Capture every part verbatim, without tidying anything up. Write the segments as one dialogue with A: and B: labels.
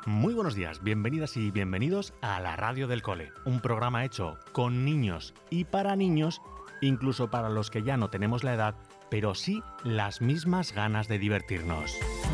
A: Muy buenos días, bienvenidas y bienvenidos a la Radio del Cole, un programa hecho con niños y para niños, incluso para los que ya no tenemos la edad, pero sí las mismas ganas de divertirnos.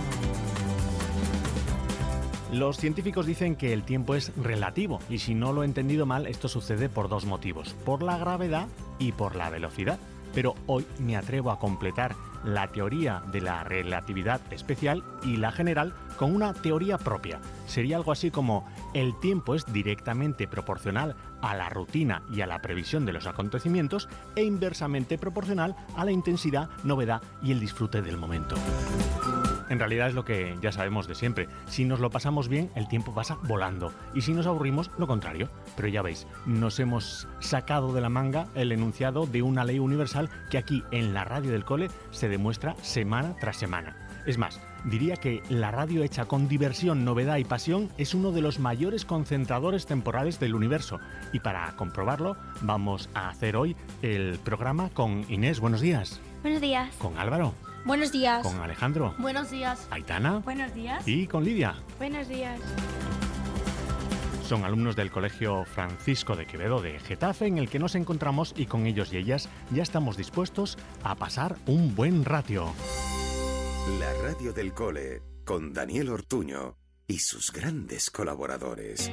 A: Los científicos dicen que el tiempo es relativo y si no lo he entendido mal, esto sucede por dos motivos, por la gravedad y por la velocidad. Pero hoy me atrevo a completar la teoría de la relatividad especial y la general con una teoría propia. Sería algo así como: el tiempo es directamente proporcional a la rutina y a la previsión de los acontecimientos e inversamente proporcional a la intensidad, novedad y el disfrute del momento. En realidad es lo que ya sabemos de siempre. Si nos lo pasamos bien, el tiempo pasa volando. Y si nos aburrimos, lo contrario. Pero ya veis, nos hemos sacado de la manga el enunciado de una ley universal que aquí, en la Radio del Cole, se demuestra semana tras semana. Es más, diría que la radio hecha con diversión, novedad y pasión es uno de los mayores concentradores temporales del universo. Y para comprobarlo, vamos a hacer hoy el programa con Inés. Buenos días.
B: Buenos días.
A: Con Álvaro.
B: Buenos días.
A: Con Alejandro.
B: Buenos días.
A: Aitana.
B: Buenos días.
A: Y con Lidia.
B: Buenos días.
A: Son alumnos del Colegio Francisco de Quevedo de Getafe, en el que nos encontramos, y con ellos y ellas ya estamos dispuestos a pasar un buen ratio.
C: La Radio del Cole, con Daniel Ortuño y sus grandes colaboradores.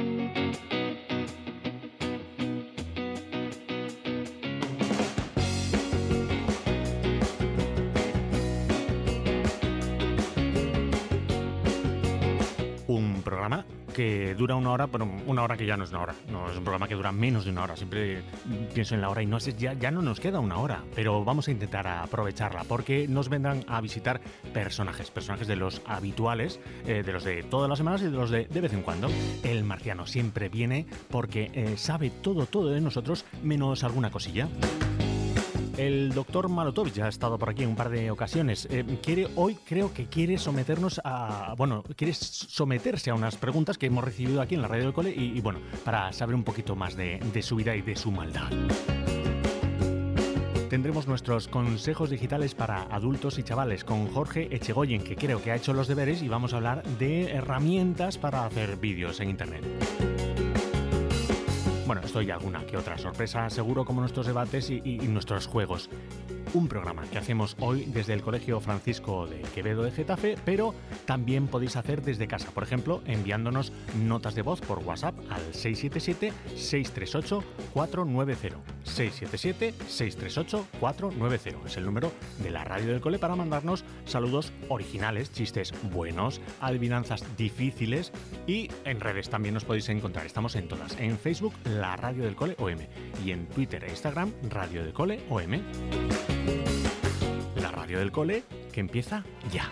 A: Un programa que dura una hora, pero una hora que ya no es una hora. No, es un programa que dura menos de una hora. Siempre pienso en la hora y no sé, ya, ya no nos queda una hora. Pero vamos a intentar aprovecharla porque nos vendrán a visitar personajes, personajes de los habituales, eh, de los de todas las semanas y de los de de vez en cuando. El marciano siempre viene porque eh, sabe todo, todo de nosotros, menos alguna cosilla. El doctor Malotovich ha estado por aquí en un par de ocasiones. Eh, quiere, hoy creo que quiere someternos a... Bueno, quiere someterse a unas preguntas que hemos recibido aquí en la Radio del Cole y, y bueno, para saber un poquito más de, de su vida y de su maldad. Tendremos nuestros consejos digitales para adultos y chavales con Jorge Echegoyen, que creo que ha hecho los deberes, y vamos a hablar de herramientas para hacer vídeos en internet. Bueno, esto y alguna que otra sorpresa, seguro, como nuestros debates y, y, y nuestros juegos. Un programa que hacemos hoy desde el Colegio Francisco de Quevedo de Getafe, pero también podéis hacer desde casa, por ejemplo, enviándonos notas de voz por WhatsApp al seis siete siete, seis tres ocho, cuatro nueve cero. seis siete siete, seis tres ocho, cuatro nueve cero. Es el número de la Radio del Cole para mandarnos saludos originales, chistes buenos, adivinanzas difíciles, y en redes también nos podéis encontrar. Estamos en todas. En Facebook, la Radio del Cole O M, y en Twitter e Instagram, Radio del Cole O M. La Radio del Cole, que empieza ya.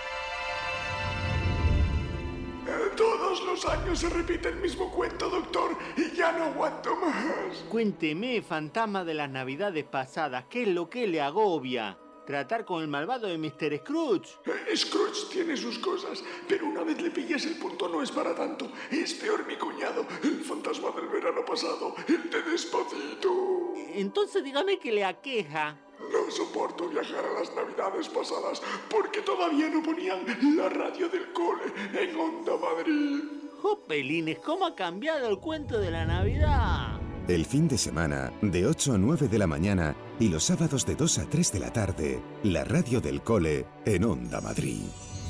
D: Todos los años se repite el mismo cuento, doctor, y ya no aguanto más.
E: Cuénteme, fantasma de las navidades pasadas, ¿qué es lo que le agobia? ¿Tratar con el malvado de mister Scrooge?
D: Eh, Scrooge tiene sus cosas, pero una vez le pillas el punto no es para tanto. Es peor mi cuñado, el fantasma del verano pasado, el de Despacito.
E: Entonces dígame qué le aqueja.
D: No soporto viajar a las navidades pasadas porque todavía no ponían la Radio del Cole en Onda Madrid.
E: ¡Jopelines! ¿Cómo ha cambiado el cuento de la Navidad?
C: El fin de semana, de ocho a nueve de la mañana, y los sábados de dos a tres de la tarde, la Radio del Cole en Onda Madrid.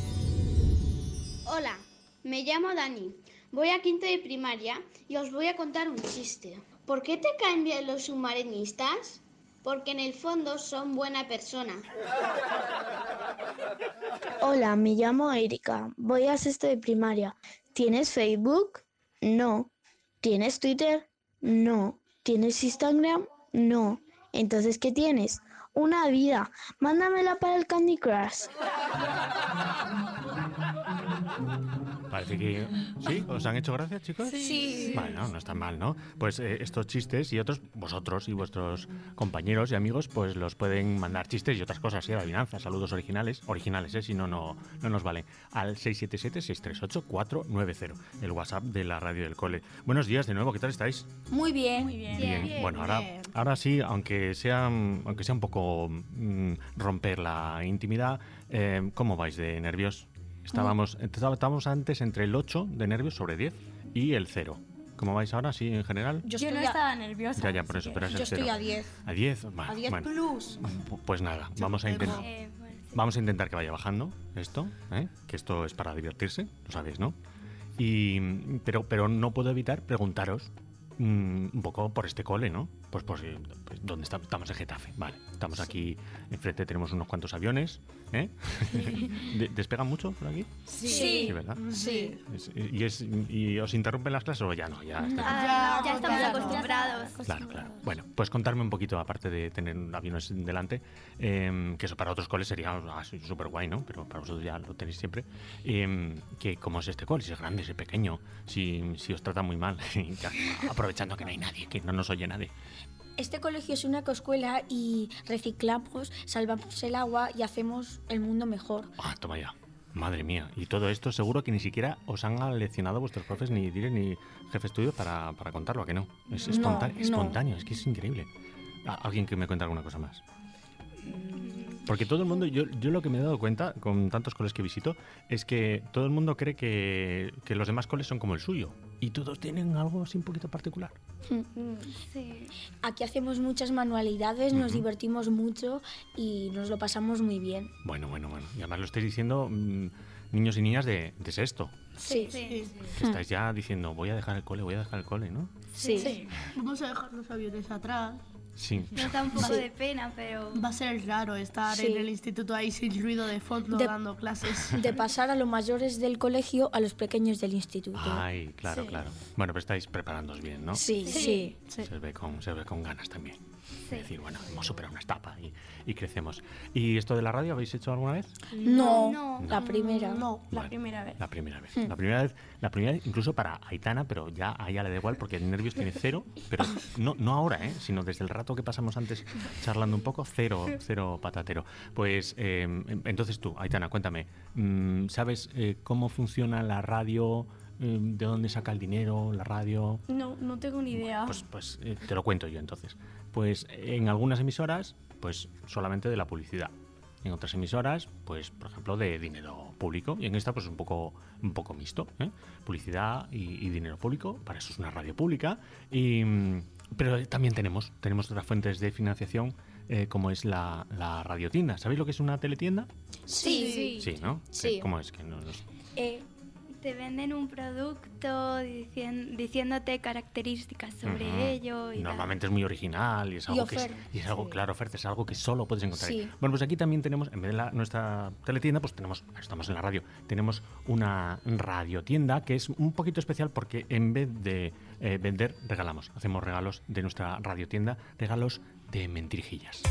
F: Hola, me llamo Dani. Voy a quinto de primaria y os voy a contar un chiste. ¿Por qué te caen bien los submarinistas? Porque en el fondo son buena persona.
G: Hola, me llamo Erika. Voy a sexto de primaria. ¿Tienes Facebook? No. ¿Tienes Twitter? No. ¿Tienes Instagram? No. Entonces, ¿qué tienes? Una vida. Mándamela para el Candy Crush.
A: Parece que... ¿Sí? ¿Os han hecho gracia, chicos?
B: Sí.
A: Vale, no, no está mal, ¿no? Pues eh, estos chistes y otros, vosotros y vuestros compañeros y amigos, pues los pueden mandar chistes y otras cosas, ¿sí? Adivinanzas, saludos originales, originales, ¿eh? Si no, no, no nos valen. Al seis siete siete, seis tres ocho, cuatro nueve cero, el WhatsApp de la Radio del Cole. Buenos días de nuevo, ¿qué tal estáis?
B: Muy bien.
H: Muy bien.
A: Bien.
B: Bien,
A: Bueno, ahora,
B: bien.
A: ahora sí, aunque sea, aunque sea un poco mm, romper la intimidad, eh, ¿cómo vais de nervios? Estábamos, estábamos antes entre el ocho de nervios sobre diez y el cero. ¿Cómo vais ahora, sí, en general?
B: Yo,
H: Yo no
B: a-
H: estaba nerviosa.
A: Ya, ya, por eso, pero es
B: yo
A: el
B: estoy
A: cero.
B: a diez.
A: ¿A diez? Vale,
H: A diez
A: bueno.
H: plus.
A: Pues nada, vamos a intentar...
B: Eh, bueno, sí.
A: Vamos a intentar que vaya bajando esto, ¿eh? Que esto es para divertirse, lo sabéis, ¿no? Y, pero, pero no puedo evitar preguntaros mm, un poco por este cole, ¿no? Pues por si, pues, ¿dónde está? Estamos en Getafe, vale. Estamos aquí, enfrente tenemos unos cuantos aviones, ¿eh? ¿De- ¿Despegan mucho por aquí?
B: Sí.
A: Sí, ¿verdad?
B: Sí.
A: Es- y, es, ¿Y os interrumpen las clases o ya no? Ya, está-
B: Ah, ya estamos
H: ya
B: acostumbrados.
A: Claro, claro. Bueno, pues contarme un poquito, aparte de tener aviones delante, eh, que eso para otros coles sería ah, súper guay, ¿no? Pero para vosotros ya lo tenéis siempre. Eh, que ¿cómo es este cole? Si es grande, si es pequeño, si, si os tratan muy mal, aprovechando que no hay nadie, que no nos oye nadie.
B: Este colegio es una ecoescuela y reciclamos, salvamos el agua y hacemos el mundo mejor.
A: Ah, toma ya. Madre mía. Y todo esto seguro que ni siquiera os han leccionado vuestros profes, ni dire, ni jefe de estudio para, para contarlo, ¿a que no? Es
B: No,
A: espontáneo,
B: no.
A: espontáneo, es que es increíble. ¿A- ¿Alguien que me cuente alguna cosa más? Porque todo el mundo, yo, yo lo que me he dado cuenta con tantos coles que visito, es que todo el mundo cree que, que los demás coles son como el suyo. Y todos tienen algo así un poquito particular.
B: Sí. Aquí hacemos muchas manualidades, nos
A: Ujú.
B: divertimos mucho y nos lo pasamos muy bien.
A: Bueno, bueno, bueno. Y además lo estáis diciendo mm, niños y niñas de, de sexto.
B: Sí.
A: Que estáis ya diciendo, voy a dejar el cole, voy a dejar el cole, ¿no?
B: Sí.
H: Vamos a dejar los aviones atrás.
A: Sí.
I: Nos da un poco de pena, pero...
H: Va a ser raro estar
B: Sí.
H: en el instituto ahí sin ruido de fondo
B: De-
H: dando clases.
B: De pasar a los mayores del colegio a los pequeños del instituto.
A: Ay, claro, claro. Bueno, pero estáis preparándoos bien, ¿no?
B: Sí, sí.
H: Sí.
A: Se os ve con, se os ve con ganas también.
I: Sí.
A: Es decir, bueno, hemos superado una etapa y, y crecemos. ¿Y esto de la radio habéis hecho alguna vez?
B: No,
I: No.
B: la primera.
H: No, la
A: Vale.
H: primera vez.
A: La primera vez.
B: Hmm.
A: La primera vez, la primera vez incluso para Aitana, pero ya a ella le da igual porque el nervios tiene cero, pero no, no ahora, ¿eh? Sino desde el rato que pasamos antes charlando un poco, cero, cero patatero. Pues eh, entonces tú, Aitana, cuéntame, mm, ¿sabes eh, cómo funciona la radio? Eh, ¿De dónde saca el dinero la radio?
I: No, no tengo ni idea.
A: Pues, pues eh, te lo cuento yo entonces. Pues en algunas emisoras, pues solamente de la publicidad. En otras emisoras, pues por ejemplo de dinero público. Y en esta, pues un poco, un poco mixto, ¿eh? Publicidad y, y dinero público. Para eso es una radio pública. Y, mm, pero también tenemos, tenemos otras fuentes de financiación, eh, como es la, la radiotienda. ¿Sabéis lo que es una teletienda?
B: Sí.
A: Sí, ¿no?
B: Sí.
A: ¿Cómo es? Que no, no-
B: Eh,
I: Te venden un producto dicien- diciéndote características sobre
A: Ujú.
I: ello. Y tal.
A: Normalmente es muy original y es algo que es,
B: oferta,
A: y es algo,
B: sí.
A: claro, oferta, es algo que solo puedes encontrar ahí.
B: Sí.
A: Bueno, pues aquí también tenemos, en vez de la, nuestra teletienda, pues tenemos, estamos en la radio, tenemos una radiotienda que es un poquito especial porque en vez de eh, vender, regalamos. Hacemos regalos de nuestra radiotienda, regalos de mentirijillas.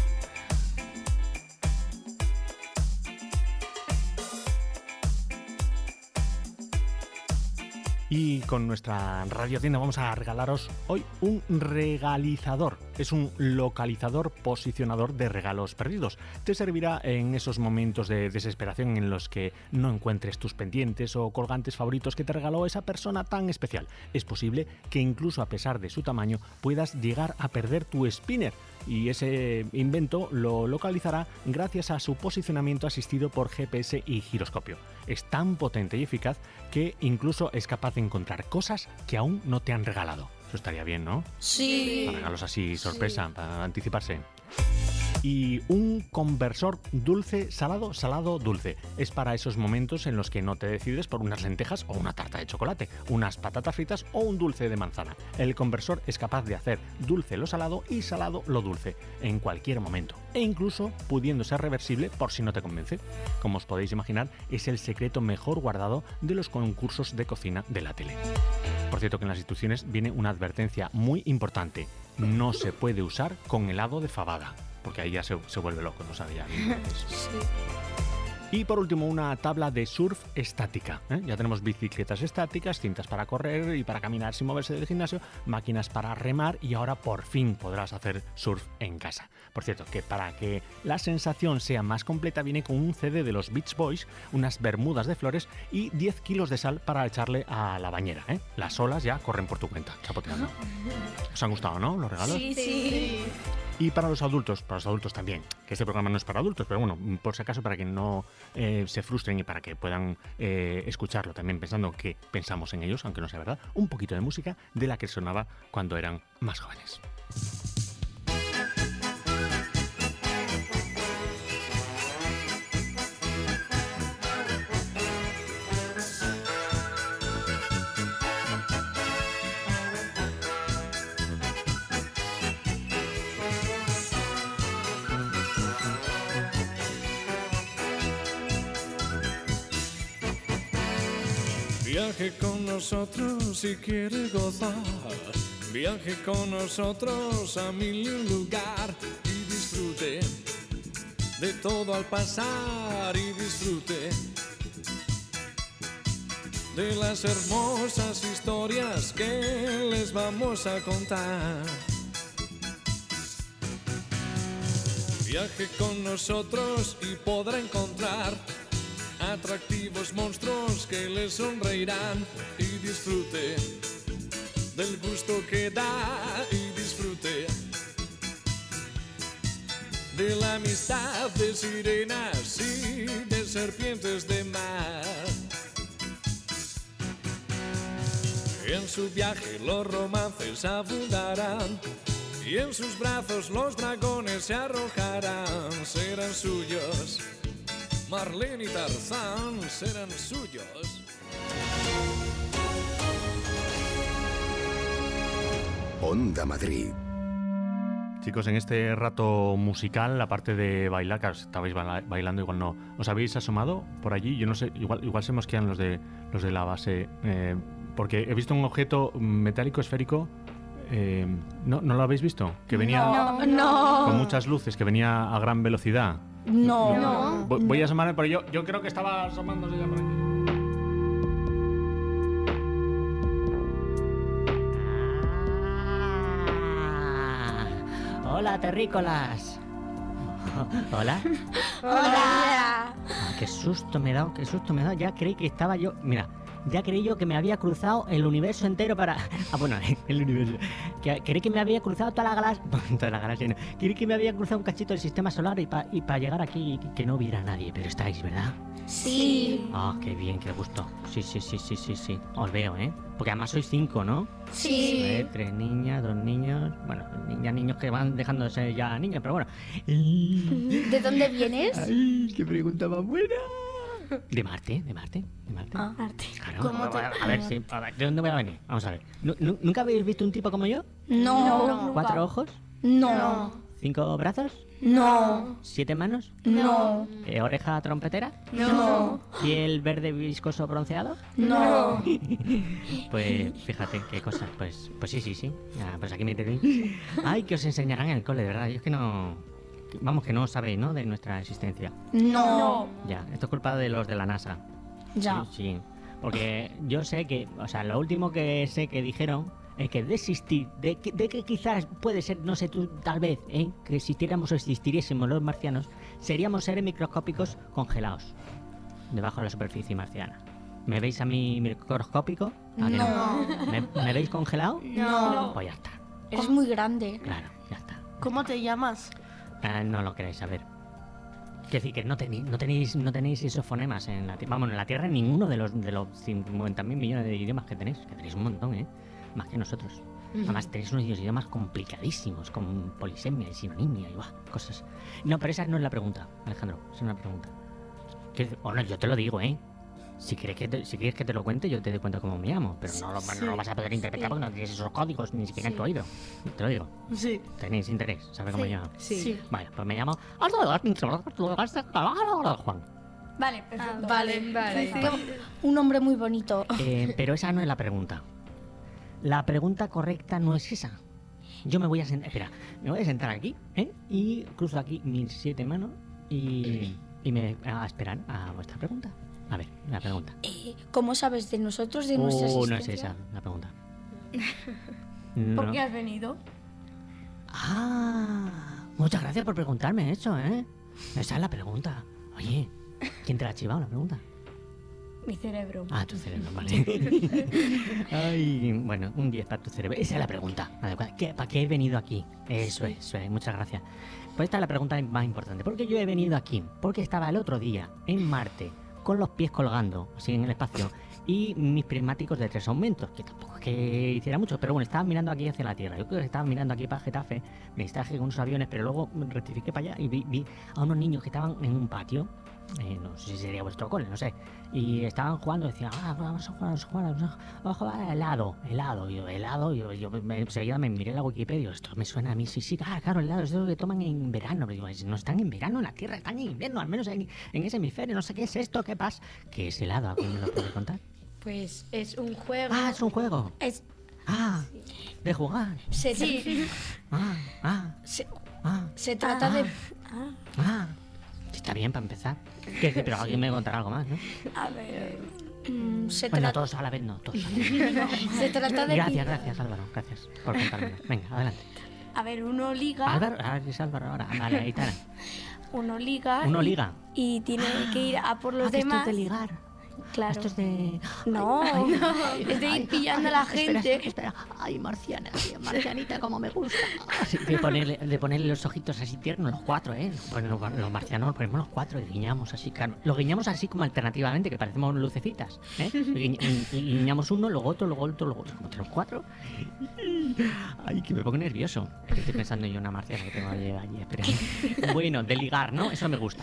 A: Y con nuestra radiotienda vamos a regalaros hoy un regalizador. Es un localizador posicionador de regalos perdidos. Te servirá en esos momentos de desesperación en los que no encuentres tus pendientes o colgantes favoritos que te regaló esa persona tan especial. Es posible que incluso a pesar de su tamaño puedas llegar a perder tu spinner. Y ese invento lo localizará gracias a su posicionamiento asistido por G P S y giroscopio. Es tan potente y eficaz que incluso es capaz de encontrar cosas que aún no te han regalado. Eso estaría bien, ¿no?
B: sí.
A: Para regalos así, sorpresa, para anticiparse. Y un conversor dulce, salado, salado, dulce. Es para esos momentos en los que no te decides por unas lentejas o una tarta de chocolate, unas patatas fritas o un dulce de manzana. El conversor es capaz de hacer dulce lo salado y salado lo dulce, en cualquier momento. E incluso pudiendo ser reversible por si no te convence. Como os podéis imaginar, es el secreto mejor guardado de los concursos de cocina de la tele. Por cierto que en las instrucciones viene una advertencia muy importante. No se puede usar con helado de fabada. Porque ahí ya se, se vuelve loco, no sabe ya ni lo que es. Y por último, una tabla de surf estática, ¿eh? Ya tenemos bicicletas estáticas, cintas para correr y para caminar sin moverse del gimnasio, máquinas para remar y ahora por fin podrás hacer surf en casa. Por cierto, que para que la sensación sea más completa viene con un C D de los Beach Boys, unas bermudas de flores y diez kilos de sal para echarle a la bañera, ¿eh? Las olas ya corren por tu cuenta, chapoteando. ¿Os han gustado, no, los regalos?
B: Sí, sí.
A: Y para los adultos, para los adultos también, que este programa no es para adultos, pero bueno, por si acaso, para que no eh, se frustren y para que puedan eh, escucharlo también pensando que pensamos en ellos, aunque no sea verdad, un poquito de música de la que sonaba cuando eran más jóvenes.
J: Viaje con nosotros si quiere gozar, viaje con nosotros a mil y un lugar y disfrute de todo al pasar y disfrute de las hermosas historias que les vamos a contar. Viaje con nosotros y podrá encontrar atractivos monstruos que le sonreirán y disfrute del gusto que da y disfrute de la amistad de sirenas y de serpientes de mar. En su viaje los romances abundarán y en sus brazos los dragones se arrojarán. Serán suyos Marlene y Tarzán, serán suyos.
C: Onda Madrid.
A: Chicos, en este rato musical, aparte de bailar, claro, estabais bailando, igual no, ¿os habéis asomado por allí? Yo no sé, igual, igual se mosquean los de, los de la base, eh, porque he visto un objeto metálico esférico. Eh, ¿no, ¿No lo habéis visto? Que venía
B: no, no.
A: con muchas luces, que venía a gran velocidad.
B: No. no.
A: Voy, voy a asomarme, pero yo, yo creo que estaba asomándose ya por aquí.
K: Ah, hola, terrícolas. Hola.
B: Hola.
K: Ah, qué susto me he dado, qué susto me he dado. Ya creí que estaba yo... Mira, ya creí yo que me había cruzado el universo entero para... Ah, bueno, el universo. Que, creí que me había cruzado toda la galaxia... toda la galaxia, no. Creí que me había cruzado un cachito del sistema solar y para y pa llegar aquí que, que no hubiera nadie. Pero estáis, ¿verdad?
B: Sí.
K: Ah, oh, qué bien, qué gusto. Sí, sí, sí, sí, sí, sí. Os veo, ¿eh? Porque además sois cinco, ¿no?
B: Sí.
K: Eh, tres niñas, dos niños... Bueno, ya niños que van dejando de ser ya niños, pero bueno.
B: ¿De dónde vienes?
K: Ay, qué pregunta más buena. De Marte, de Marte, de Marte.
B: Ah, Marte.
K: Claro.
B: ¿Cómo te...
K: A ver, sí, a ver, ¿de dónde voy a venir? Vamos a ver. ¿Nunca habéis visto un tipo como yo?
B: No. no
K: ¿Cuatro
B: nunca.
K: ojos?
B: No.
K: ¿Cinco brazos?
B: No.
K: ¿Siete manos?
B: No.
K: ¿Eh, ¿Oreja trompetera?
B: No.
K: ¿Piel verde viscoso bronceado?
B: No.
K: Pues fíjate qué cosas. Pues, pues sí, sí, sí. Ah, pues aquí me tenéis. Ay, que os enseñarán en el cole, de verdad. Yo es que no... Vamos, que no sabéis, ¿no? De nuestra existencia.
B: No.
K: Ya, esto es culpa de los de la NASA.
B: Ya.
K: Sí, sí. Porque yo sé que, o sea, lo último que sé que dijeron es que desistir, de que, de que quizás puede ser, no sé tú, tal vez, ¿eh? Que existiéramos o existiríamos los marcianos, seríamos seres microscópicos congelados debajo de la superficie marciana. ¿Me veis a mí microscópico? ¿A que no?
B: No.
K: ¿Me, ¿Me veis congelado?
B: No.
K: Pues ya está.
B: Es muy grande.
K: Claro, ya está.
H: ¿Cómo te llamas?
K: Ah, no lo queréis saber. Quiero decir que no tenéis, no tenéis, no tenéis esos fonemas en la Tierra. Vamos, en la Tierra ninguno de los de los cincuenta mil millones de idiomas que tenéis, que tenéis un montón, ¿eh? Más que nosotros. Uh-huh. Además tenéis unos idiomas complicadísimos, con polisemia y sinonimia y bah, cosas. No, pero esa no es la pregunta, Alejandro. Esa no es la pregunta. Que, o no, yo te lo digo, ¿eh? Si quieres que te, si quieres que te lo cuente, yo te doy cuenta cómo me llamo. Pero no lo, sí. no lo vas a poder interpretar sí. porque no tienes esos códigos ni siquiera sí. en tu oído. Te lo digo.
H: Sí.
K: ¿Tenéis interés? ¿Sabes cómo
B: sí.
K: me llamo?
B: Sí. sí.
K: Vale, pues me llamo... Juan.
B: Vale, perfecto.
H: Ah, vale, vale.
B: Sí. Un nombre muy bonito.
K: Eh, pero esa no es la pregunta. La pregunta correcta no es esa. Yo me voy a sentar... Espera, me voy a sentar aquí, ¿eh? Y cruzo aquí mis siete manos y, y me a esperar a vuestra pregunta. A ver, la pregunta.
B: Eh, ¿Cómo sabes de nosotros, de nuestra
K: Oh,
B: existencia?
K: no es esa la pregunta.
B: ¿Por
K: No.
B: qué has venido?
K: Ah, muchas gracias por preguntarme eso, ¿eh? Esa es la pregunta. Oye, ¿quién te la ha chivado la pregunta?
H: Mi cerebro.
K: Ah, tu cerebro, vale. Ay, bueno, un diez para tu cerebro. Esa es la pregunta adecuada. ¿Qué, ¿Para qué he venido aquí? Eso es, eso es, muchas gracias. Pues esta es la pregunta más importante. ¿Por qué yo he venido aquí? Porque estaba el otro día en Marte con los pies colgando, así en el espacio, y mis prismáticos de tres aumentos, que tampoco es que hiciera mucho, pero bueno, estaba mirando aquí hacia la Tierra. Yo creo que estaba mirando aquí para Getafe, me distraje con unos aviones, pero luego rectifiqué para allá y vi, vi a unos niños que estaban en un patio. Eh, no sé si sería vuestro cole, no sé. Y estaban jugando, decían, ah, vamos a jugar, vamos a jugar, vamos a jugar, helado, helado, yo, helado, yo, yo me, enseguida me miré la Wikipedia, esto me suena a mí, sí, sí, claro, claro, helado, es lo que toman en verano. Digo, no están en verano en la Tierra, están en invierno, al menos en, en ese hemisferio, no sé qué es esto, qué pasa. ¿Qué es helado? ¿Alguien me lo puede contar?
H: Pues es un juego.
K: Ah, es un juego.
B: Es...
K: Ah, de jugar.
B: Se
H: sí.
K: Ah, ah,
B: se,
K: ah.
B: se trata
K: ah,
B: de...
K: Ah. ah. Está bien para empezar. ¿Qué, pero alguien me contará algo más, ¿no?
B: A ver... Mm, se
K: bueno,
B: trata...
K: todos a la vez no, todos a la vez.
B: No, se trata de...
K: Gracias, gracias Álvaro, gracias por contármelo. Venga, adelante.
B: A ver, uno liga...
K: Álvaro, ah, es Álvaro ahora. Vale, ahí está.
B: Uno liga...
K: Uno liga.
B: Y, y tiene que ir a por los
K: ah,
B: demás...
K: Esto es de ligar.
B: Claro.
K: Esto es de...
B: No,
K: ay,
B: no.
K: Ay,
B: es de ir
K: ay,
B: pillando
K: ay,
B: a la
K: espera,
B: gente.
K: Espera, ay, marciana, marcianita, como me gusta. Así, de, ponerle, de ponerle los ojitos así tiernos, los cuatro, ¿eh? Bueno, los, los marcianos ponemos los cuatro y guiñamos así, claro. Lo guiñamos así como alternativamente, que parecemos lucecitas, ¿eh? Guiñ, guiñamos uno, luego otro, luego otro, luego otro, como tenemos cuatro. Ay, que me pongo nervioso. Es que estoy pensando yo en una marciana que tengo allí, allí esperando. Bueno, de ligar, ¿no? Eso me gusta.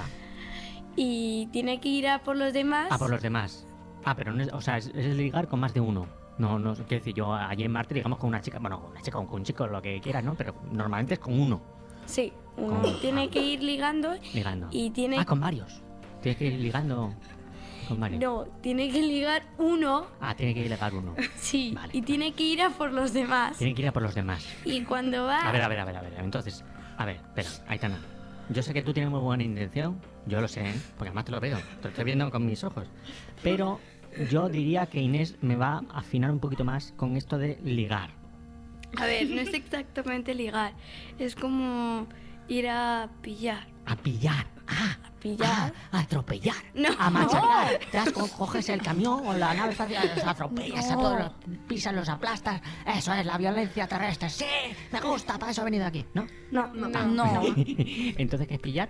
B: Y tiene que ir a por los demás.
K: A por los demás. Ah, pero no es, o sea, es, es ligar con más de uno. No, no, quiero decir, yo allí en Marte digamos con una chica, bueno, con una chica o con un chico, lo que quieras, ¿no? Pero normalmente es con uno.
B: Sí, uno con... tiene que ir ligando.
K: Ligando.
B: Y tiene...
K: Ah, con varios. Tiene que ir ligando con varios.
B: No, tiene que ligar uno.
K: Ah, tiene que ir ligar uno.
B: Sí,
K: vale,
B: y
K: vale.
B: Tiene que ir a por los demás.
K: Tiene que ir a por los demás.
B: Y cuando va...
K: A ver, a ver, a ver, a ver. Entonces, a ver, espera, Aitana. Yo sé que tú tienes muy buena intención, yo lo sé, ¿eh? Porque además te lo veo, te lo estoy viendo con mis ojos. Pero yo diría que Inés me va a afinar un poquito más con esto de ligar.
I: A ver, no es exactamente ligar, es como ir a pillar.
K: A pillar, ah,
B: a pillar,
K: ah, a atropellar,
I: no,
K: a machacar. No. Te das, co coges el camión o la nave espacial, los atropellas, no. a todos los pisas, los aplastas. Eso es la violencia terrestre. Sí, me gusta, para eso he venido aquí, ¿no?
B: No, no, no.
K: no. Entonces, ¿qué es pillar?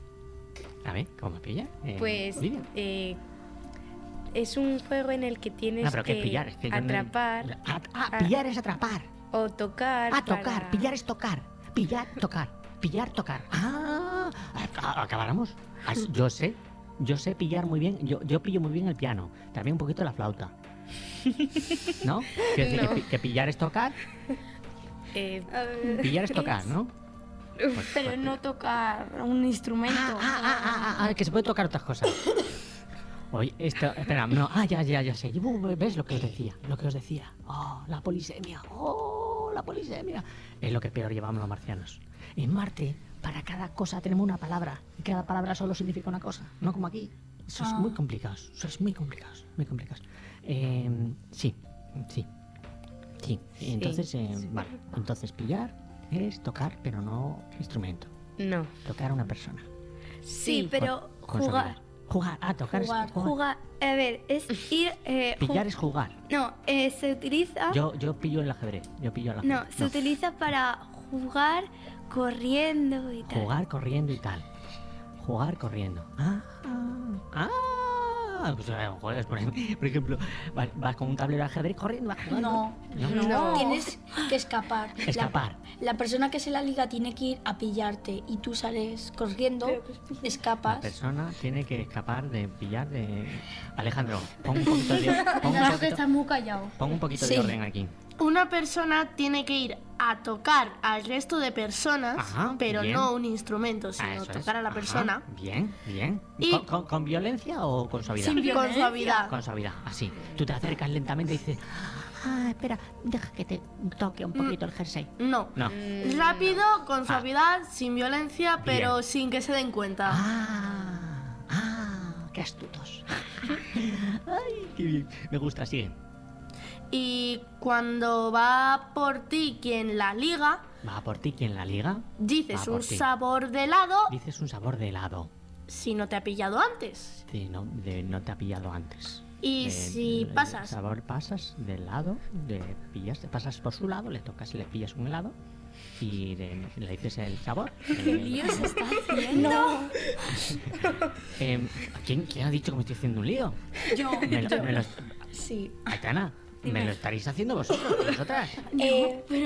K: A ver, ¿cómo es pillar?
H: Eh, pues eh, es un juego en el que tienes
K: no, pero
H: que,
K: ¿qué es pillar? Es que
H: atrapar.
K: No... Ah, ah, pillar es atrapar.
H: O tocar.
K: Ah, tocar.
H: Para...
K: Pillar es tocar. Pillar, tocar. Pillar, tocar. Ah, acabáramos. Yo sé, yo sé pillar muy bien. Yo, yo pillo muy bien el piano. También un poquito la flauta. ¿No? Quiero decir
H: no.
K: Que, que pillar es tocar.
H: Eh,
K: pillar es tocar, ¿no?
B: Pues, pero pues, no tocar un instrumento.
K: Ah, ah, ah, ah, ah, que se puede tocar otras cosas. Oye, esto, espera, no, ah, ya, ya, ya sé. ¿Ves lo que os decía? Lo que os decía. Oh, la polisemia. Oh, la polisemia. Es lo que peor llevamos los marcianos. En Marte, para cada cosa tenemos una palabra. Y cada palabra solo significa una cosa. No como aquí. Eso ah. es muy complicado. Eso es muy complicado. Muy complicado. Eh, sí, sí. Sí. Entonces, sí, eh, sí. Vale. Entonces, pillar es tocar, pero no instrumento.
H: No.
K: Tocar a una persona.
I: Sí, pero
K: con, con
I: jugar.
K: Sabiduría. Jugar, ah, tocar
I: jugar,
K: es jugar.
I: jugar. A ver, es ir... Eh,
K: Pillar es jugar.
I: No, eh, se utiliza...
K: Yo, yo pillo el ajedrez, yo pillo el ajedrez.
I: No, se no. utiliza para jugar corriendo y tal.
K: Jugar corriendo y tal. Jugar corriendo. Ah, ah, ah. Pues, joder, por ejemplo, vas, vas con un tablero de ajedrez corriendo, vas jugando.
B: No, no, no. Tienes que escapar.
K: Escapar.
B: La, la persona que se la liga tiene que ir a pillarte y tú sales corriendo, escapas.
K: La persona tiene que escapar de pillar de... Alejandro, pon un poquito de orden. Pon un poquito,
B: está muy callado.
K: Pon un poquito sí. de orden aquí.
L: Una persona tiene que ir a tocar al resto de personas, Ajá, pero bien. no un instrumento, sino
K: ah,
L: tocar
K: es.
L: a la persona.
K: Ajá, bien, bien.
L: Y
K: ¿Con, con, ¿Con violencia o con suavidad?
L: Sin violencia. Con suavidad.
K: Con suavidad, así. Tú te acercas lentamente y dices... Ah, espera, deja que te toque un poquito mm, el jersey.
L: No.
K: no.
L: Mm, Rápido, con suavidad, ah. sin violencia, pero bien. sin que se den cuenta.
K: Ah, ah, qué astutos. Ay, qué bien. Me gusta, sigue.
L: Y cuando va por ti quien la liga...
K: ¿Va por ti quien la liga?
L: Dices un ti. sabor de helado...
K: Dices un sabor de helado.
L: Si no te ha pillado antes.
K: Sí, no, de, no te ha pillado antes.
L: Y
K: eh,
L: si
K: el
L: pasas...
K: sabor pasas del lado, de pillas, te pasas por su lado, le tocas y le pillas un helado y le, le dices el sabor.
I: ¿Qué lío se está haciendo?
K: eh, ¿quién, ¿Quién ha dicho que me estoy haciendo un lío?
B: Yo.
K: Me lo,
B: yo.
K: me lo,
B: Sí.
K: Aitana,
B: Dime.
K: ¿me lo estaréis haciendo vosotros, vosotras?
B: Eh, pero...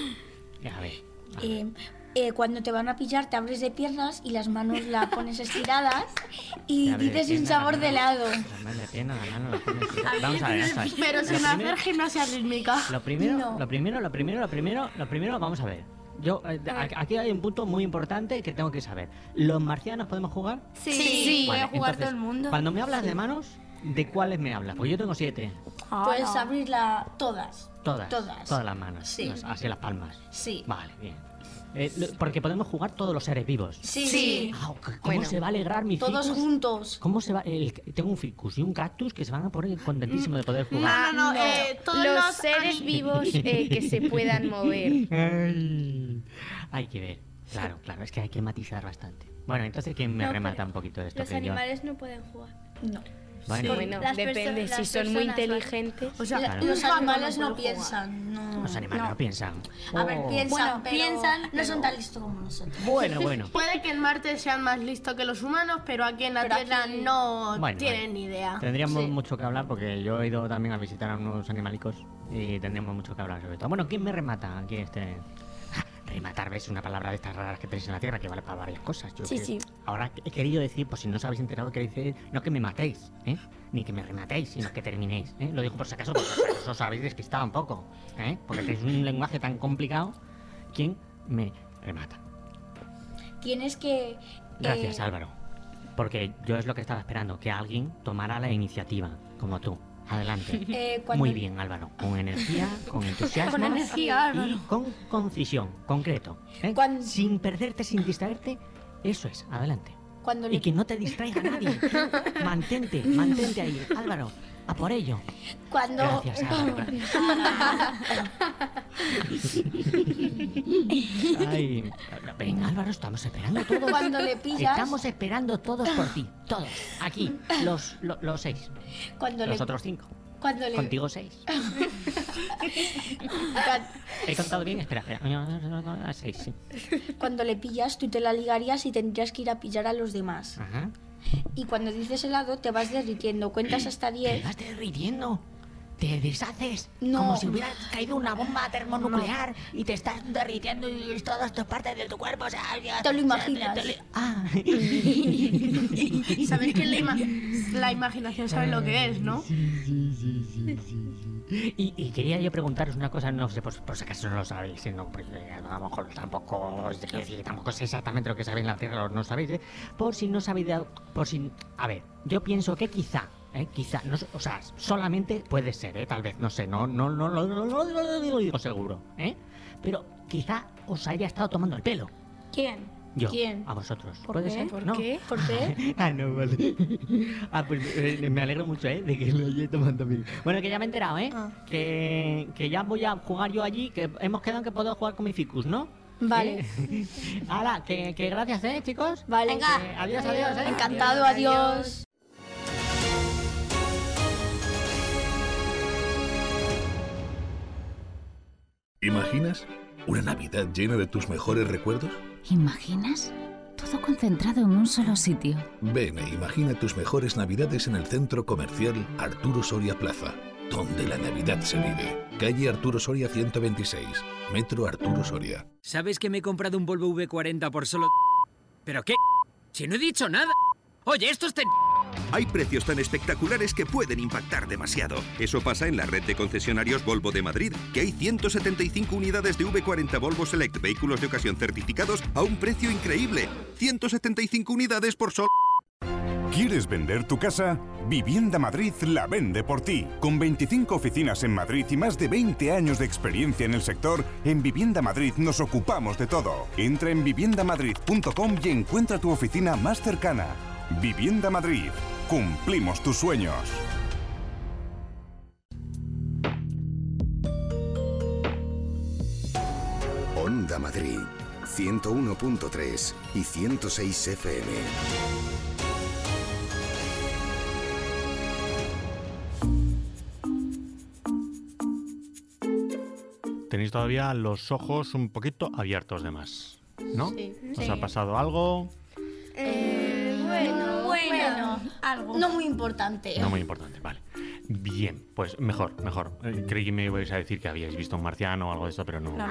K: A ver.
B: Eh, eh, cuando te van a pillar te abres de piernas y las manos las pones estiradas y
K: Te abres de
B: dices un
K: piernas,
B: sabor
K: la
B: de
K: mano-
B: helado.
K: La mano de pierna, la mano la pones estirada. Vamos a ver, vamos a ver.
L: Pero
K: Lo
L: sin
K: primero-
L: hacer gimnasia rítmica.
K: Lo primero,
B: No.
K: lo primero, lo primero, lo primero, lo primero, vamos a ver. Yo, eh, a- aquí hay un punto muy importante que tengo que saber. ¿Los marcianos podemos jugar?
I: Sí, sí, puede
K: Vale,
I: jugar
K: entonces,
I: todo el mundo.
K: Cuando me hablas de manos, ¿de cuáles me hablas? Pues yo tengo siete.
B: Puedes abrirla todas.
K: Todas.
B: Todas.
K: Todas las manos.
B: Sí.
K: Las- así las palmas.
B: Sí.
K: Vale, bien. Eh, lo- porque podemos jugar todos los seres vivos.
B: Sí. Sí.
K: Ah, ¿Cómo
B: Bueno,
K: se va a alegrar mi
B: todos
K: ficus?
B: juntos.
K: ¿Cómo se va? El- tengo un ficus y un cactus que se van a poner contentísimos de poder jugar.
L: No, no, no. Eh, todos
H: Los
L: los
H: seres
L: ani-
H: vivos eh, que se puedan mover.
K: Ay, hay que ver. Claro, claro, es que hay que matizar bastante. Bueno, entonces, ¿quién me
I: No,
K: remata
I: pero
K: un poquito de esto?
I: Los
K: que yo-
I: animales no pueden jugar.
B: No.
K: Bueno,
H: Bueno,
I: Las
H: depende.
I: perso-
H: Si
I: las
H: son muy
I: personas, ¿vale?
H: inteligentes.
L: O sea,
B: La-
K: Claro.
B: los
L: un gato
B: animales
L: no
B: no
L: puede
B: piensan. No.
K: los animales no, piensan.
B: A ver,
K: Oh.
B: piensan,
L: Bueno,
B: pero
L: piensan,
B: no
L: pero-
B: son tan listos como nosotros.
K: Bueno, bueno.
L: Puede que en Marte sean más listos que los humanos, pero aquí en la
B: Pero
L: Tierra
B: aquí-
L: no
K: Bueno,
L: tienen
K: bueno.
L: ni idea.
K: Tendríamos
B: Sí.
K: mucho que hablar porque yo he ido también a visitar a unos animalicos y tendríamos mucho que hablar sobre todo. Bueno, ¿quién me remata aquí este...? Ah, rematar, ¿ves? Una palabra de estas raras que tenéis en la Tierra que vale para varias cosas. Yo
B: Sí,
K: que-
B: sí.
K: Ahora he querido decir, pues si no os habéis enterado, que dice no que me matéis, ¿eh? Ni que me rematéis, sino que terminéis, ¿eh? Lo digo por si acaso, porque por si acaso os habéis despistado un poco, ¿eh? Porque tenéis un lenguaje tan complicado. ¿Quién me remata?
B: Tienes que...
K: Gracias,
B: eh,
K: Álvaro. Porque yo es lo que estaba esperando, que alguien tomara la iniciativa, como tú. Adelante.
B: Eh, cuando-
K: Muy bien, Álvaro. Con energía, con entusiasmo.
L: Con energía,
K: y
L: Álvaro.
K: con concisión, concreto. ¿eh?
B: Cuando-
K: Sin perderte, sin distraerte. Eso es, adelante.
B: Cuando
K: Y
B: le...
K: que no te distraiga nadie. Tú mantente, mantente ahí. Álvaro, a por ello.
B: Cuando...
K: Gracias, Álvaro. Ay, venga, Álvaro, estamos esperando todos.
B: Cuando le pillas-
K: Estamos esperando todos por ti. Todos. Aquí, los, lo- los seis.
B: Cuando
K: Los
B: le...
K: otros cinco.
B: Cuando le...
K: Contigo seis.
B: Cuan-
K: ¿He contado bien? Espera, espera. Seis, sí.
B: Cuando le pillas, tú te la ligarías y tendrías que ir a pillar a los demás.
K: Ajá.
B: Y cuando dices helado, te vas derritiendo. Cuentas hasta
K: ¿Te
B: diez.
K: vas derritiendo? ¿Te deshaces?
B: No.
K: Como si hubiera caído una bomba termonuclear y te estás derritiendo y todo esto es parte de tu cuerpo. O sea, ya-
B: Te lo imaginas.
K: te- te- ah.
L: Sabéis que la, ima- la imaginación sabe lo que es, ¿no?
K: Y, y quería yo preguntaros una cosa, no sé, por, por si acaso no lo sabéis, ¿eh? No, porque a lo mejor tampoco os quiero decir, tampoco sé exactamente lo que sabéis en la Tierra, no sabéis, ¿eh? Por si no sabéis, de- por si, a ver, yo pienso que quizá, ¿eh? Quizá, no, o sea, solamente puede ser, ¿eh? Tal vez, no sé, no, no, no, no, no, no, no, no lo digo seguro, ¿eh? Pero quizá os haya estado tomando el pelo.
B: ¿Quién?
K: Yo,
B: ¿Quién?
K: a vosotros.
B: ¿Por
K: ¿Puede
B: qué?
K: ser?
B: ¿Por
K: ¿No?
B: qué? ¿Por qué?
K: Ah, no, vale. Ah, pues eh, me alegro mucho, ¿eh? De que lo haya tomado a mí. Bueno, que ya me he enterado, ¿eh?
B: Ah.
K: Que, que ya voy a jugar yo allí, que hemos quedado en que puedo jugar con mi ficus, ¿no?
B: Vale.
K: ¿Eh? Hala, que, que gracias, ¿eh, chicos?
B: Vale.
K: Venga. Que adiós, adiós, ¿eh?
B: Encantado, adiós.
M: ¿Imaginas una Navidad llena de tus mejores recuerdos?
N: ¿Imaginas? Todo concentrado en un solo sitio.
M: Ven e imagina tus mejores Navidades en el Centro Comercial Arturo Soria Plaza, donde la Navidad se vive. Calle Arturo Soria ciento veintiséis, Metro Arturo Soria.
O: ¿Sabes que me he comprado un Volvo V cuarenta por solo... ¿Pero qué? Si no he dicho nada. Oye, esto es... ten-
P: Hay precios tan espectaculares que pueden impactar demasiado. Eso pasa en la red de concesionarios Volvo de Madrid, que hay ciento setenta y cinco unidades de V cuarenta Volvo Select, vehículos de ocasión certificados a un precio increíble. ciento setenta y cinco unidades por solo...
Q: ¿Quieres vender tu casa? Vivienda Madrid la vende por ti. Con veinticinco oficinas en Madrid y más de veinte años de experiencia en el sector, en Vivienda Madrid nos ocupamos de todo. Entra en vivienda madrid punto com y encuentra tu oficina más cercana. Vivienda Madrid. Cumplimos tus sueños.
C: Onda Madrid, ciento uno punto tres y ciento seis F M.
A: todavía los ojos un poquito abiertos de más, ¿no?
B: Sí.
A: ¿Os
B: Sí.
A: ha pasado algo?
B: Eh, bueno, bueno, algo. No muy importante.
A: No muy importante, vale. Bien, pues mejor, mejor. Eh, creí que me ibais a decir que habíais visto un marciano o algo de esto, pero no.
B: No,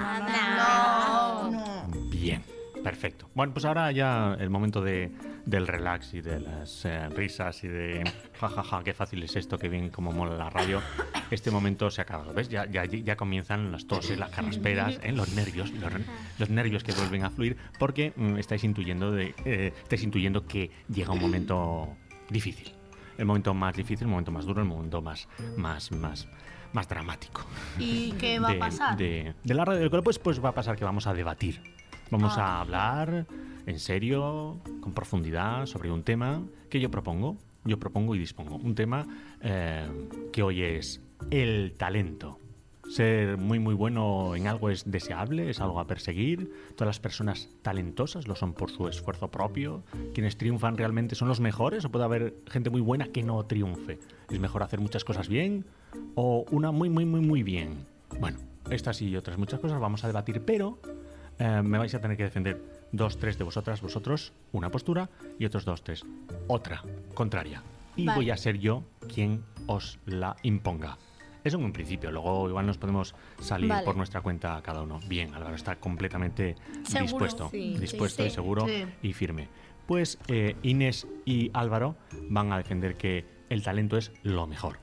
B: no, no.
A: Bien, perfecto. Bueno, pues ahora ya el momento de, del relax y de las eh, risas y de jajaja, ja, ja, qué fácil es esto, qué bien como mola la radio. Este momento se ha acabado, ¿ves? Ya, ya, ya comienzan las toses, las carrasperas, ¿eh? los nervios, los, los nervios que vuelven a fluir porque mm, estáis intuyendo de, eh, estáis intuyendo que llega un momento difícil. El momento más difícil, el momento más duro, el momento más, más, más, más dramático.
L: ¿Y qué va
A: de,
L: a pasar?
A: De, de la radio del cole, pues, pues va a pasar que vamos a debatir. Vamos
L: Ah.
A: a hablar en serio, con profundidad, sobre un tema que yo propongo. Yo propongo y dispongo. Un tema eh, que hoy es el talento. Ser muy muy bueno en algo es deseable, es algo a perseguir. Todas las personas talentosas lo son por su esfuerzo propio. Quienes triunfan realmente son los mejores, o puede haber gente muy buena que no triunfe. ¿Es mejor hacer muchas cosas bien o una muy muy muy muy bien? Bueno, estas y otras muchas cosas vamos a debatir, pero eh, me vais a tener que defender dos, tres de vosotras, vosotros, una postura, y otros dos, tres, otra, contraria. Y
L: Vale.
A: voy a ser yo quien os la imponga. Eso en un principio, luego igual nos podemos salir
L: Vale.
A: por nuestra cuenta cada uno. Bien, Álvaro está completamente
L: Seguro,
A: dispuesto,
L: sí,
A: dispuesto
L: sí,
A: y
L: sí.
A: seguro
L: Sí.
A: y firme. Pues eh, Inés y Álvaro van a defender que el talento es lo mejor.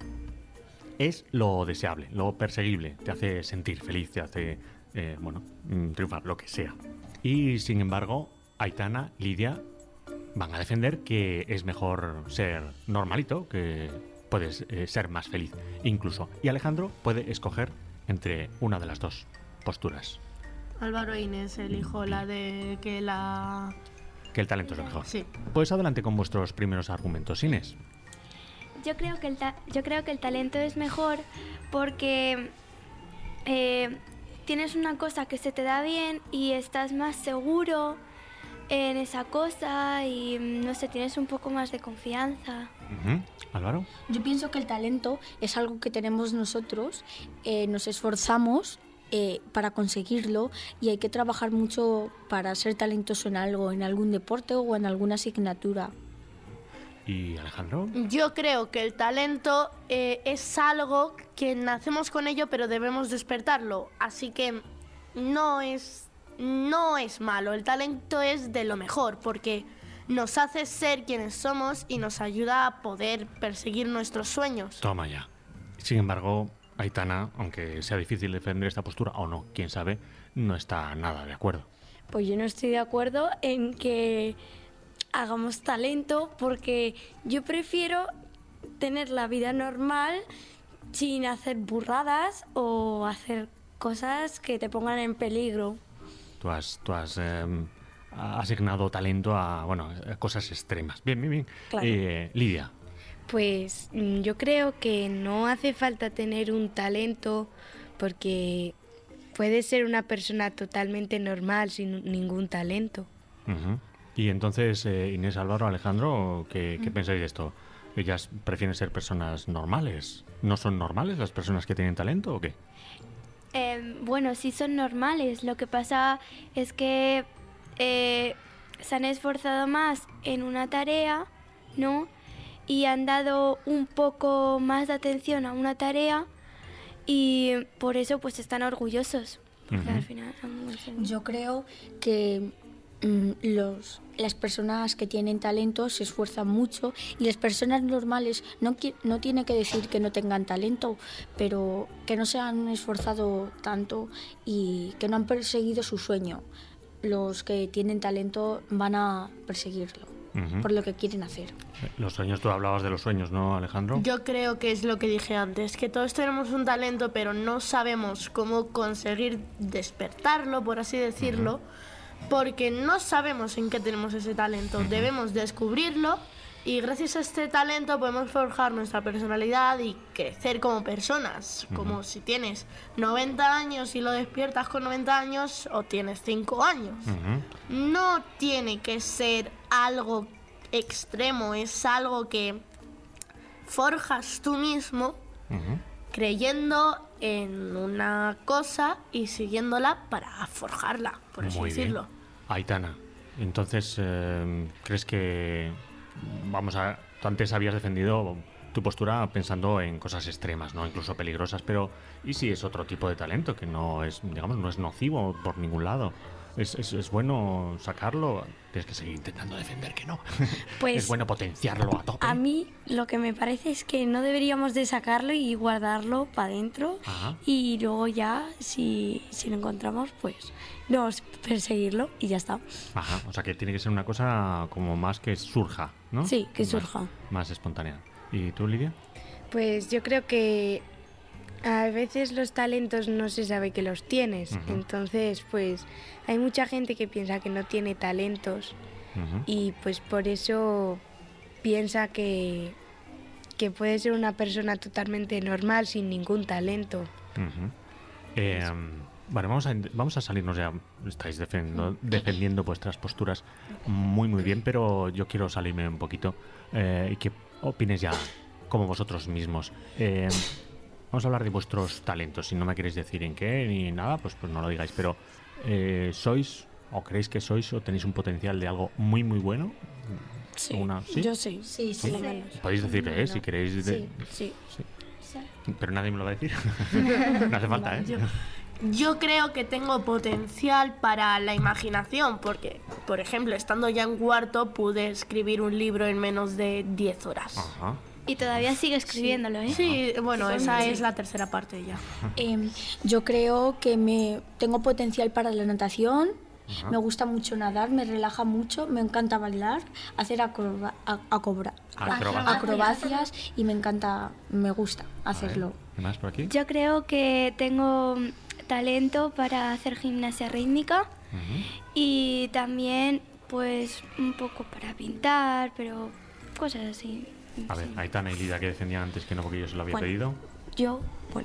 A: Es lo deseable, lo perseguible, te hace sentir feliz, te hace, eh, bueno, mm, triunfar, lo que sea. Y sin embargo, Aitana, Lidia, van a defender que es mejor ser normalito, que puedes eh, ser más feliz incluso. Y Alejandro puede escoger entre una de las dos posturas,
L: Álvaro e Inés elijo la de que la...
A: que el talento es lo mejor.
L: Sí.
A: Pues adelante con vuestros primeros argumentos, Inés.
H: Yo creo que el, ta- yo creo que el talento es mejor porque eh, tienes una cosa que se te da bien y estás más seguro en esa cosa y no sé, tienes un poco más de confianza.
A: Ujú. Álvaro.
B: Yo pienso que el talento es algo que tenemos nosotros, eh, nos esforzamos eh, para conseguirlo y hay que trabajar mucho para ser talentoso en algo, en algún deporte o en alguna asignatura.
A: ¿Y Alejandro?
L: Yo creo que el talento eh, es algo que nacemos con ello, pero debemos despertarlo. Así que no es, no es malo. El talento es de lo mejor porque nos hace ser quienes somos y nos ayuda a poder perseguir nuestros sueños.
A: Toma ya. Sin embargo, Aitana, aunque sea difícil defender esta postura, o no, quién sabe, no está nada de acuerdo.
R: Pues yo no estoy de acuerdo en que hagamos talento porque yo prefiero tener la vida normal sin hacer burradas o hacer cosas que te pongan en peligro.
A: Tú has, tú has eh, asignado talento a, bueno, a cosas extremas. Bien, bien, bien.
H: Claro.
A: Eh, Lidia.
H: Pues mm, yo creo que no hace falta tener un talento porque puedes ser una persona totalmente normal sin ningún talento.
A: Ujú. Y entonces, eh, Inés, Álvaro, Alejandro, ¿qué, qué
H: Mm.
A: pensáis de esto? ¿Ellas prefieren ser personas normales? ¿No son normales las personas que tienen talento o qué?
H: Eh, bueno, sí son normales. Lo que pasa es que eh, se han esforzado más en una tarea, ¿no? Y han dado un poco más de atención a una tarea y por eso pues están orgullosos. Porque
B: Ujú.
H: al final han conseguido.
B: Yo creo que mm, los, las personas que tienen talento se esfuerzan mucho y las personas normales no, qui- no tiene que decir que no tengan talento, pero que no se han esforzado tanto y que no han perseguido su sueño. Los que tienen talento van a perseguirlo
A: Ujú.
B: por lo que quieren hacer.
A: Los sueños, tú hablabas de los sueños, ¿no, Alejandro?
L: Yo creo que es lo que dije antes, que todos tenemos un talento, pero no sabemos cómo conseguir despertarlo, por así decirlo, porque no sabemos en qué tenemos ese talento. Debemos descubrirlo y gracias a este talento podemos forjar nuestra personalidad y crecer como personas. Como
A: Ujú.
L: si tienes noventa años y lo despiertas con noventa años o tienes cinco años.
A: Ujú.
L: No tiene que ser algo extremo, es algo que forjas tú mismo
A: Ujú.
L: creyendo en una cosa y siguiéndola para forjarla, por así
A: Muy
L: decirlo.
A: bien. Aitana, entonces, eh, ¿crees que, vamos a, tú antes habías defendido tu postura pensando en cosas extremas, no incluso peligrosas, pero ¿y si es otro tipo de talento que no es, digamos, no es nocivo por ningún lado? Es, es, es bueno sacarlo, tienes que seguir intentando defender que no.
R: Pues
A: es bueno potenciarlo a tope.
R: A mí lo que me parece es que no deberíamos de sacarlo y guardarlo para adentro y luego ya, si, si lo encontramos, pues no perseguirlo y ya está.
A: Ajá, o sea que tiene que ser una cosa como más que surja, ¿no?
R: Sí, que
A: Más-
R: surja.
A: Más espontánea. ¿Y tú, Lidia?
S: Pues yo creo que a veces los talentos no se sabe que los tienes.
A: Ujú.
S: Entonces, pues hay mucha gente que piensa que no tiene talentos
A: Ujú.
S: y pues por eso piensa que, que puede ser una persona totalmente normal sin ningún talento.
A: Ujú. Eh, Vale, vamos a, vamos a salirnos ya. Estáis defendiendo, defendiendo vuestras posturas muy, muy bien, pero yo quiero salirme un poquito eh, y que opines ya como vosotros mismos. Eh, vamos a hablar de vuestros talentos. Si no me queréis decir en qué ni nada, pues, pues no lo digáis. Pero eh, ¿sois o creéis que sois o tenéis un potencial de algo muy, muy bueno?
R: Sí,
A: Una- ¿sí?
R: yo sí. Sí,
A: ¿Sí?
R: por lo menos.
A: Podéis decir, ¿eh? Si queréis... de-
R: Sí, sí.
A: Sí. Pero nadie me lo va a decir. No hace falta, ¿eh?
L: Yo, yo creo que tengo potencial para la imaginación, porque, por ejemplo, estando ya en cuarto, pude escribir un libro en menos de diez horas.
A: Ajá.
I: Y todavía sigue escribiéndolo, ¿eh?
L: Sí, bueno,
B: Sí,
L: esa
B: sí.
L: es la tercera parte ya.
B: Em, yo creo que me tengo potencial para la natación.
L: Ajá.
B: Me gusta mucho nadar, me relaja mucho, me encanta bailar, hacer acroba- a- acobra-
A: Acrobacias.
B: acrobacias y me encanta, me gusta hacerlo.
A: ¿Qué más por aquí?
I: Yo creo que tengo talento para hacer gimnasia rítmica y también pues un poco para pintar, pero cosas así.
A: A ver, Aitana y Lidia, que defendían antes que no porque yo se lo había
R: Bueno.
A: pedido.
R: Yo, bueno,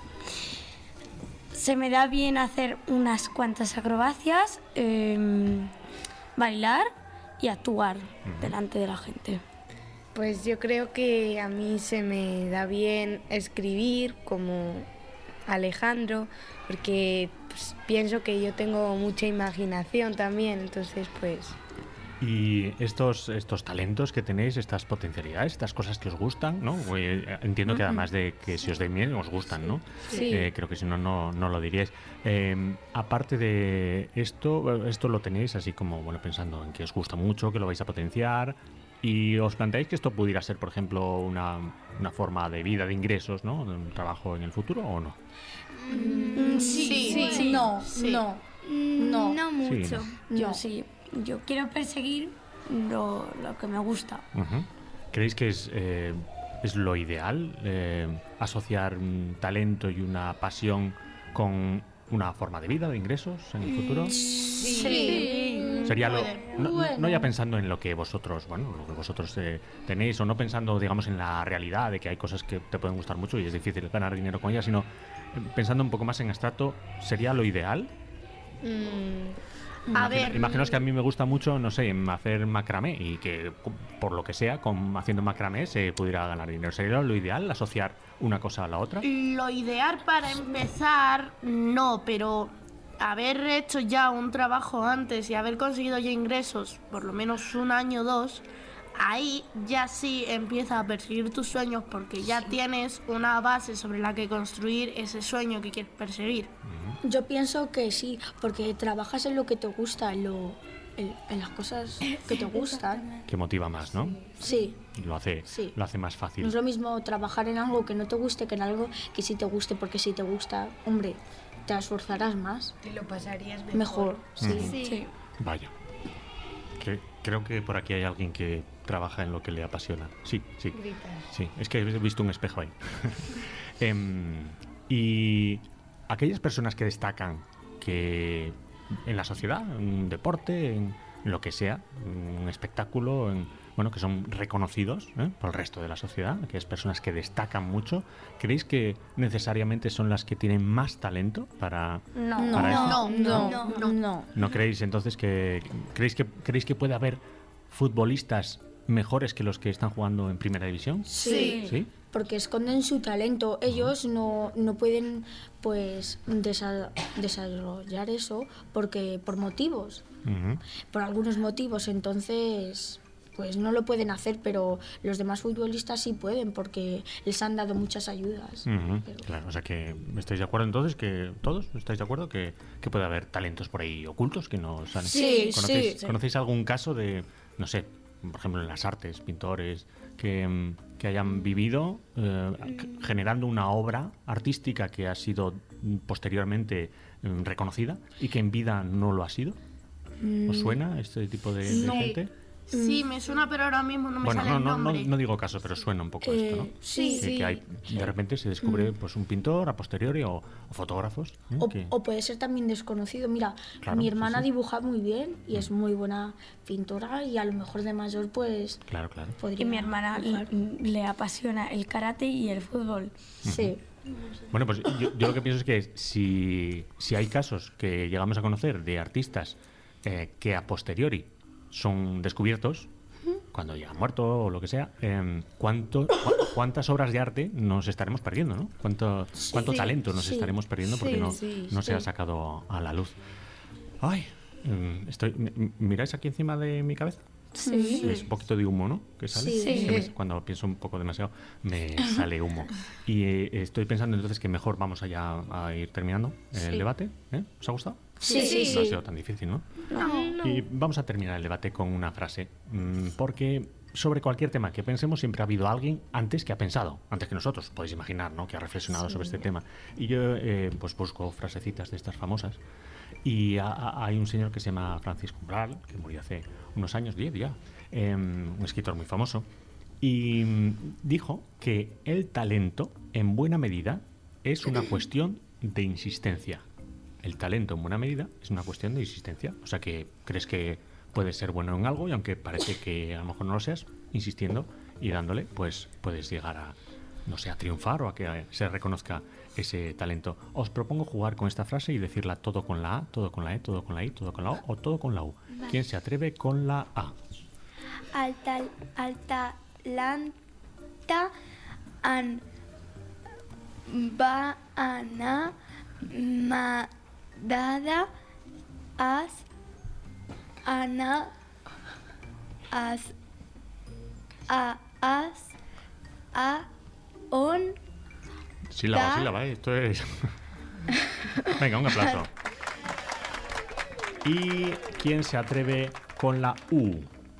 R: se me da bien hacer unas cuantas acrobacias, em, bailar y actuar delante de la gente.
S: Pues yo creo que a mí se me da bien escribir como Alejandro, porque pues, pienso que yo tengo mucha imaginación también, entonces pues...
A: Y estos, estos talentos que tenéis, estas potencialidades, estas cosas que os gustan, ¿no? Eh, Entiendo que
S: Ujú.
A: además de que si os den bien, os gustan, ¿no?
S: Sí.
A: Eh, creo que si no, no, no lo diríais. Eh, aparte de esto, esto lo tenéis así como, bueno, pensando en que os gusta mucho, que lo vais a potenciar, y os planteáis que esto pudiera ser, por ejemplo, una, una forma de vida, de ingresos, ¿no? De un trabajo en el futuro, ¿o no?
R: Mm,
B: sí,
R: sí,
B: sí. No, no, no.
R: No
A: mucho.
R: Yo sí, yo quiero perseguir lo, lo que me gusta.
A: Ujú. ¿Creéis que es, eh, es lo ideal eh, asociar un talento y una pasión con una forma de vida, de ingresos en el futuro?
B: Sí.
A: Sería lo,
B: Puede.
A: no, no-
B: Bueno.
A: no ya pensando en lo que vosotros, bueno, lo que vosotros eh, tenéis, o no pensando, digamos, en la realidad de que hay cosas que te pueden gustar mucho y es difícil ganar dinero con ellas, sino eh, pensando un poco más en abstracto, ¿sería lo ideal?
L: A
A: Imagina-
L: ver,
A: Imaginaos que a mí me gusta mucho, no sé, en hacer macramé y que por lo que sea, con, haciendo macramé se pudiera ganar dinero. ¿Sería lo ideal asociar una cosa a la otra?
L: lo ideal para empezar, no, pero haber hecho ya un trabajo antes y haber conseguido ya ingresos, por lo menos un año o dos, ahí ya sí empieza a perseguir tus sueños porque ya tienes una base sobre la que construir ese sueño que quieres perseguir.
B: Yo pienso que sí, porque trabajas en lo que te gusta, en, lo, en, en las cosas que te gustan.
A: Que motiva más, ¿no?
B: Sí.
A: Lo hace,
B: Sí.
A: lo hace más fácil.
B: No es lo mismo trabajar en algo que no te guste que en algo que sí te guste, porque si te gusta, hombre, te esforzarás más.
S: Te lo pasarías mejor.
B: Mejor, sí.
A: Ujú.
B: Sí.
A: Vaya. Que- creo que por aquí hay alguien que trabaja en lo que le apasiona. Sí, sí.
S: Gritas.
A: Sí, es que he visto un espejo ahí. Em, y aquellas personas que destacan que en la sociedad, en un deporte, en lo que sea, en un espectáculo, en, bueno, que son reconocidos ¿eh? por el resto de la sociedad, aquellas personas que destacan mucho, ¿creéis que necesariamente son las que tienen más talento para,
B: No,
A: para esto?
B: no, no, no, no, no.
A: ¿No creéis entonces que creéis que creéis que puede haber futbolistas mejores que los que están jugando en primera división?
B: Sí.
A: ¿Sí?
B: Porque esconden su talento. Ellos no, no pueden pues desa- desarrollar eso porque por motivos,
A: Uh-huh.
B: por algunos motivos. Entonces, pues no lo pueden hacer, pero los demás futbolistas sí pueden porque les han dado muchas ayudas.
A: Uh-huh. Claro, o sea que estáis de acuerdo entonces que todos estáis de acuerdo que, que puede haber talentos por ahí ocultos que no salen.
B: Sí,
A: ¿Conocéis,
B: sí.
A: ¿Conocéis algún caso de, no sé, por ejemplo en las artes, pintores que, que hayan vivido eh, generando una obra artística que ha sido posteriormente eh, reconocida y que en vida no lo ha sido? ¿Os suena este tipo de, de
L: No.
A: gente?
L: Sí, me suena, pero ahora mismo no me
A: Bueno,
L: sale
A: no,
L: el
A: no, no,
L: nombre.
A: no digo caso, pero suena un poco esto, ¿no?
B: Eh, sí,
A: que,
B: sí.
A: que hay, de repente se descubre pues un pintor a posteriori o, o fotógrafos. ¿eh?
B: O,
A: que-
B: o puede ser también desconocido. Mira,
A: Claro,
B: mi
A: sí,
B: hermana
A: sí.
B: dibuja muy bien y es muy buena pintora y a lo mejor de mayor pues
A: Claro, claro.
B: podría
R: Y mi hermana
B: dibujar.
R: le, le apasiona el karate y el fútbol.
B: Sí.
A: Bueno, pues yo, yo lo que pienso es que si, si hay casos que llegamos a conocer de artistas eh, que a posteriori son descubiertos, cuando ya han muerto o lo que sea, eh, ¿cuánto, cu- ¿cuántas obras de arte nos estaremos perdiendo, ¿no? ¿Cuánto, cuánto
B: Sí,
A: talento nos
B: sí.
A: estaremos perdiendo porque
B: Sí,
A: no,
B: sí,
A: no se ha
B: sí.
A: sacado a la luz? Ay, mm, estoy, m- ¿miráis aquí encima de mi cabeza?
B: Sí.
A: Es un poquito de humo, ¿no? Que sale.
B: Sí.
A: Es que me- cuando pienso un poco demasiado me sale humo. Y eh, estoy pensando entonces que mejor vamos allá a ir terminando el
B: Sí.
A: debate. ¿Eh? ¿Os ha gustado?
B: Sí, sí,
A: No ha
B: sí.
A: sido tan difícil, ¿no?
B: No.
A: Y vamos a terminar el debate con una frase, mm, porque sobre cualquier tema que pensemos siempre ha habido alguien antes que ha pensado, antes que nosotros, podéis imaginar, ¿no? Que ha reflexionado
B: Sí.
A: sobre este tema. Y yo eh, pues busco frasecitas de estas famosas. Y ha- ha- hay un señor que se llama Francisco Umbral, que murió hace unos años, diez ya, eh, un escritor muy famoso, y mm, dijo que el talento, en buena medida, es una cuestión de insistencia. El talento, en buena medida, es una cuestión de insistencia. O sea que crees que puedes ser bueno en algo y aunque parece que a lo mejor no lo seas, insistiendo y dándole, pues puedes llegar a, no sé, a triunfar o a que se reconozca ese talento. Os propongo jugar con esta frase y decirla todo con la A, todo con la E, todo con la I, todo con la O o todo con la U.
H: Vale.
A: ¿Quién se atreve con la A?
H: Alta, Atalanta an va ana madada as ana as a as a on
A: Sílaba,
H: Da-
A: sílaba, ¿eh? Esto es... Venga, un aplauso. ¿Y quién se atreve con la U?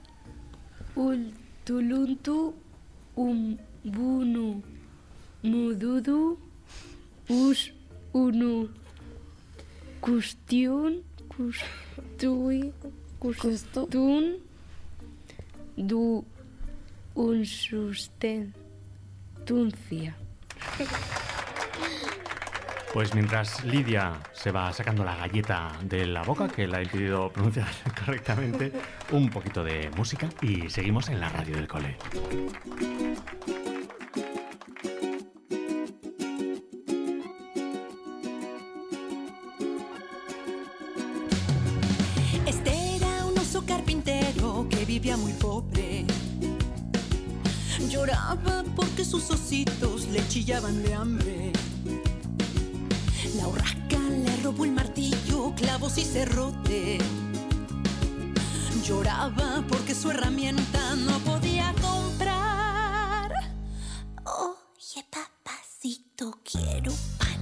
S: Ultuluntu umbunu mududu us unu custiun custui custun du unsustencia.
A: Pues mientras Lidia se va sacando la galleta de la boca, que la he impedido pronunciar correctamente, un poquito de música y seguimos en la radio del cole.
T: Este era un oso carpintero que vivía muy pobre. Lloraba porque sus ositos le chillaban de hambre. La urraca le robó el martillo, clavos y serrote. Lloraba porque su herramienta no podía comprar. Oye, papacito, quiero pan.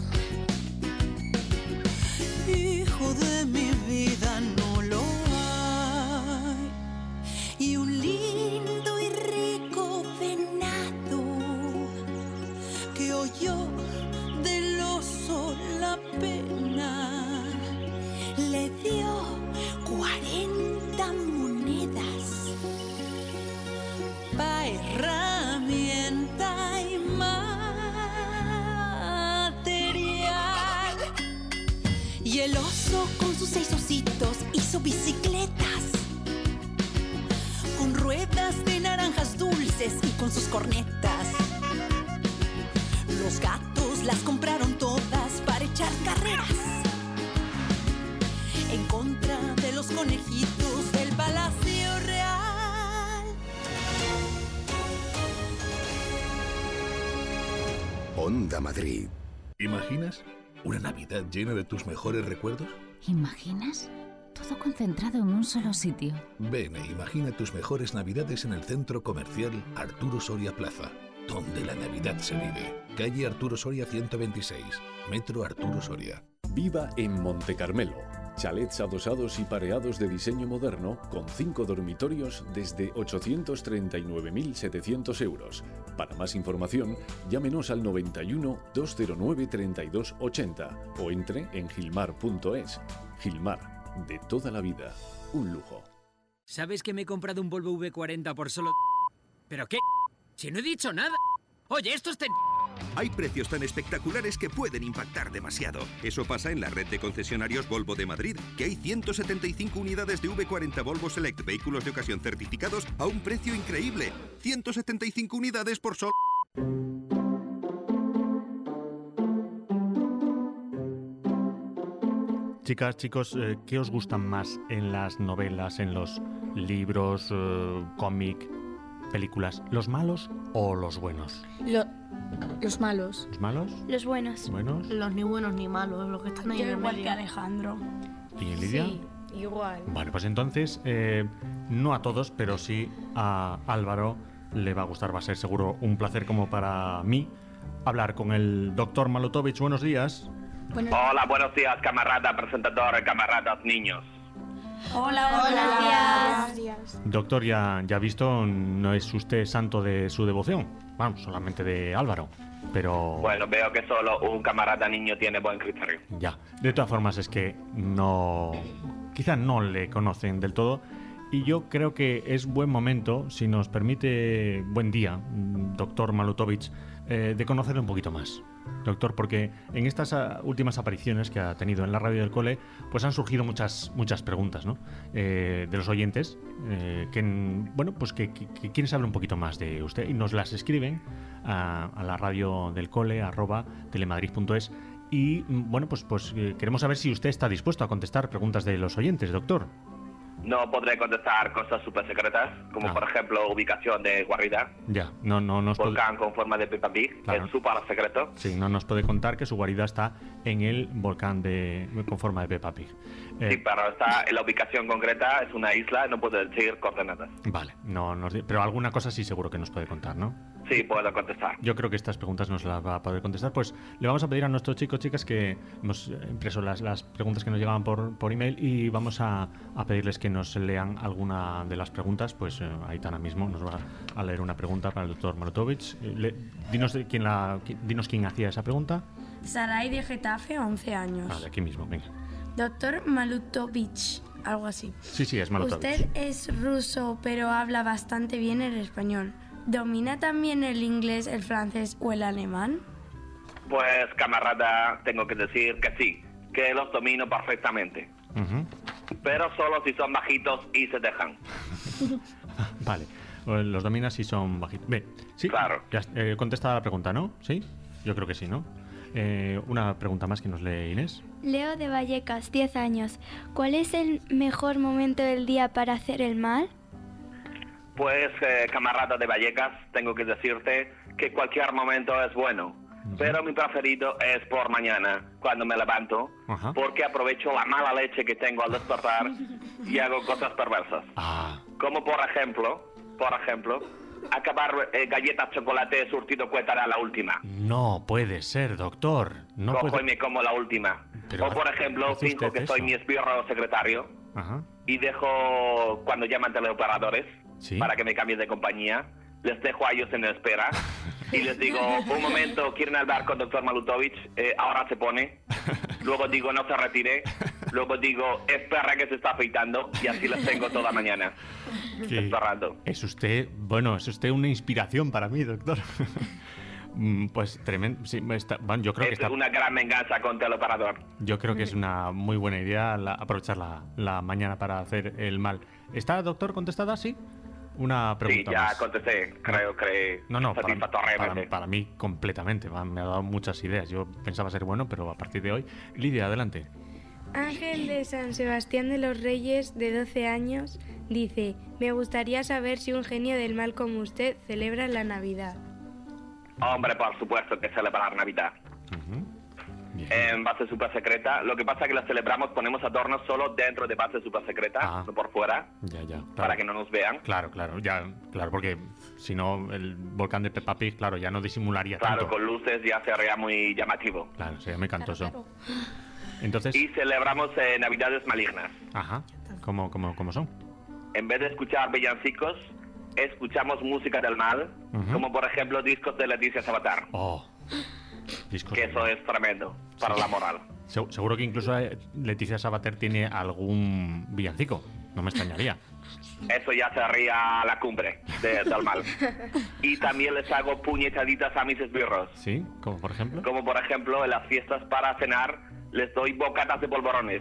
T: Hijo de mi vida, no lo hay. Y un lindo y rico venado que oyó del oso la pena, le dio cuarenta monedas pa' herramienta y material. Y el oso con sus seis ositos hizo bicicletas con ruedas de naranjas dulces y con sus cornetas. Los gatos las compraron todas para echar carreras en contra de los conejitos del Palacio Real.
C: Onda Madrid.
M: ¿Imaginas una Navidad llena de tus mejores recuerdos?
N: ¿Imaginas? Todo concentrado en un solo sitio.
M: Ven e imagina tus mejores Navidades en el centro comercial Arturo Soria Plaza, donde la Navidad se vive. Calle Arturo Soria ciento veintiséis, Metro Arturo Soria.
U: Viva en Monte Carmelo. Chalets adosados y pareados de diseño moderno con cinco dormitorios desde ochocientos treinta y nueve mil setecientos euros. Para más información, llámenos al noventa y uno, doscientos nueve, treinta y dos ochenta o entre en gilmar punto es. Gilmar, de toda la vida, un lujo.
O: ¿Sabes que me he comprado un Volvo V cuarenta por solo... ¿Pero qué? Si no he dicho nada. Oye, esto es... Ten...
P: Hay precios tan espectaculares que pueden impactar demasiado. Eso pasa en la red de concesionarios Volvo de Madrid, que hay ciento setenta y cinco unidades de V cuarenta Volvo Select vehículos de ocasión certificados a un precio increíble. ciento setenta y cinco unidades por solo...
A: Chicas, chicos, eh, ¿qué os gustan más en las novelas, en los libros, eh, cómic, películas? ¿Los malos o los buenos?
B: Lo- los malos.
A: ¿Los malos?
H: Los buenos.
A: ¿Buenos?
L: Los ni buenos ni malos, los que están ahí
R: Yo
L: en el
R: igual
L: medio.
R: que Alejandro.
A: ¿Y Lidia?
R: Sí, igual.
A: Bueno, pues entonces, eh, no a todos, pero sí a Álvaro le va a gustar, va a ser seguro un placer como para mí hablar con el doctor Malutovich. Buenos días.
V: Hola, buenos días, camarada presentador, camaradas niños.
R: Hola, buenos días.
A: Doctor, ya, ya visto, no es usted santo de su devoción, vamos, solamente de Álvaro, pero...
V: Bueno, veo que solo un camarada niño tiene buen criterio.
A: Ya, de todas formas es que no... quizá no le conocen del todo y yo creo que es buen momento, si nos permite, buen día, doctor Malutovich, eh, de conocerle un poquito más. Doctor, porque en estas uh, últimas apariciones que ha tenido en la radio del cole, pues han surgido muchas muchas preguntas, ¿no? Eh, de los oyentes, eh, que, bueno, pues que, que, que quieren saber un poquito más de usted y nos las escriben a, a la radio del cole, arroba telemadrid punto es y, bueno, pues, pues eh, queremos saber si usted está dispuesto a contestar preguntas de los oyentes, doctor.
V: No podré contestar cosas súper secretas, como
A: Ah.
V: por ejemplo ubicación de guarida,
A: Ya, no, no nos puede...
V: volcán con forma de Peppa Pig,
A: Claro.
V: es súper secreto.
A: Sí, no nos puede contar que su guarida está en el volcán de con forma de Peppa Pig. Eh,
V: Sí, pero está en la ubicación concreta, es una isla, no puedo decir coordenadas.
A: Vale, no nos di- pero alguna cosa sí seguro que nos puede contar, ¿no?
V: Sí, puedo contestar.
A: Yo creo que estas preguntas nos las va a poder contestar. Pues le vamos a pedir a nuestros chicos, chicas, que hemos eh, impreso las, las preguntas que nos llegaban por, por email y vamos a, a pedirles que nos lean alguna de las preguntas. Pues eh, Aitana mismo nos va a leer una pregunta para el doctor Malutovich. Eh, le- dinos, de quién la, qui- dinos quién hacía esa pregunta.
R: Sarai de Getafe, once años.
A: Vale, aquí mismo, venga.
R: Doctor Malutovich, algo así.
A: Sí, sí, es Malutovich.
R: Usted es ruso, pero habla bastante bien el español. ¿Domina también el inglés, el francés o el alemán?
V: Pues camarada, tengo que decir que sí, que los domino perfectamente,
A: Ujú.
V: pero solo si son bajitos y se dejan.
A: Vale, Eh, los dominas si son bajitos. Bien, sí, claro. Ya, eh, contesta la pregunta, ¿no? Sí, yo creo que sí, ¿no? Eh, una pregunta más que nos lee Inés.
H: Leo de Vallecas, diez años. ¿Cuál es el mejor momento del día para hacer el mal?
V: Pues, eh, camarada de Vallecas, tengo que decirte que cualquier momento es bueno, pero mi preferido es por mañana, cuando me levanto,
A: Ajá.
V: porque aprovecho la mala leche que tengo al despertar y hago cosas perversas.
A: Ah,
V: Como por ejemplo, por ejemplo, acabar eh, galletas chocolate surtido cuétara a la última.
A: no puede ser, doctor. No
V: Cojo
A: puede...
V: y me como la última.
A: Pero
V: o por
A: hace-
V: ejemplo,
A: hace
V: finjo
A: usted
V: que soy
A: eso.
V: mi esbirro secretario
A: Ajá.
V: y dejo, cuando llaman teleoperadores,
A: Sí.
V: para que me cambien de compañía, les dejo a ellos en espera y les digo, un momento, ¿quieren hablar con doctor Malutovich? Eh, ahora se pone. Luego digo, no se retire. Luego digo, espera que se está afeitando y así les tengo toda mañana.
A: Que
V: Esperando.
A: es usted, bueno, es usted una inspiración para mí, doctor. Mm, pues tremendo. Sí, está- bueno, yo creo que
V: Es
A: está,
V: una gran venganza con teleoperador.
A: yo creo que es una muy buena idea la- aprovechar la, la mañana para hacer el mal. ¿Está, doctor, contestada? Sí. Una
V: Sí,
A: pregunta
V: ya
A: más.
V: contesté, creo que
A: No, no, para,
V: satisfactoriamente.
A: para- para mí completamente. va, Me ha dado muchas ideas. Yo pensaba ser bueno, pero a partir de hoy. Lidia, adelante.
I: Ángel de San Sebastián de los Reyes, de doce años, dice: me gustaría saber si un genio del mal como usted celebra la Navidad.
V: Hombre, por supuesto que celebrar Navidad. En base super secreta. Lo que pasa es que la celebramos, ponemos adornos solo dentro de base super secreta,
A: Ah.
V: no por fuera,
A: Ya, ya. Claro.
V: para que no nos vean.
A: Claro, claro, ya, claro, porque si no, el volcán de Peppa Pig, claro, ya no disimularía
V: Claro,
A: tanto.
V: con luces ya sería muy llamativo.
A: Claro, sería muy cantoso. Entonces,
V: Y celebramos eh, Navidades malignas.
A: ajá, ¿cómo, cómo, cómo son?
V: En vez de escuchar villancicos, escuchamos música del mal,
A: Ujú.
V: como por ejemplo discos de Leticia Sabater.
A: Oh, discos.
V: Que eso es tremendo para la moral.
A: Se- seguro que incluso eh, Leticia Sabater tiene algún villancico, no me extrañaría.
V: Eso ya sería la cumbre de- del mal. Y también les hago puñetaditas a mis esbirros.
A: ¿Sí? ¿Como por ejemplo?
V: Como por ejemplo en las fiestas para cenar les doy bocatas de polvorones.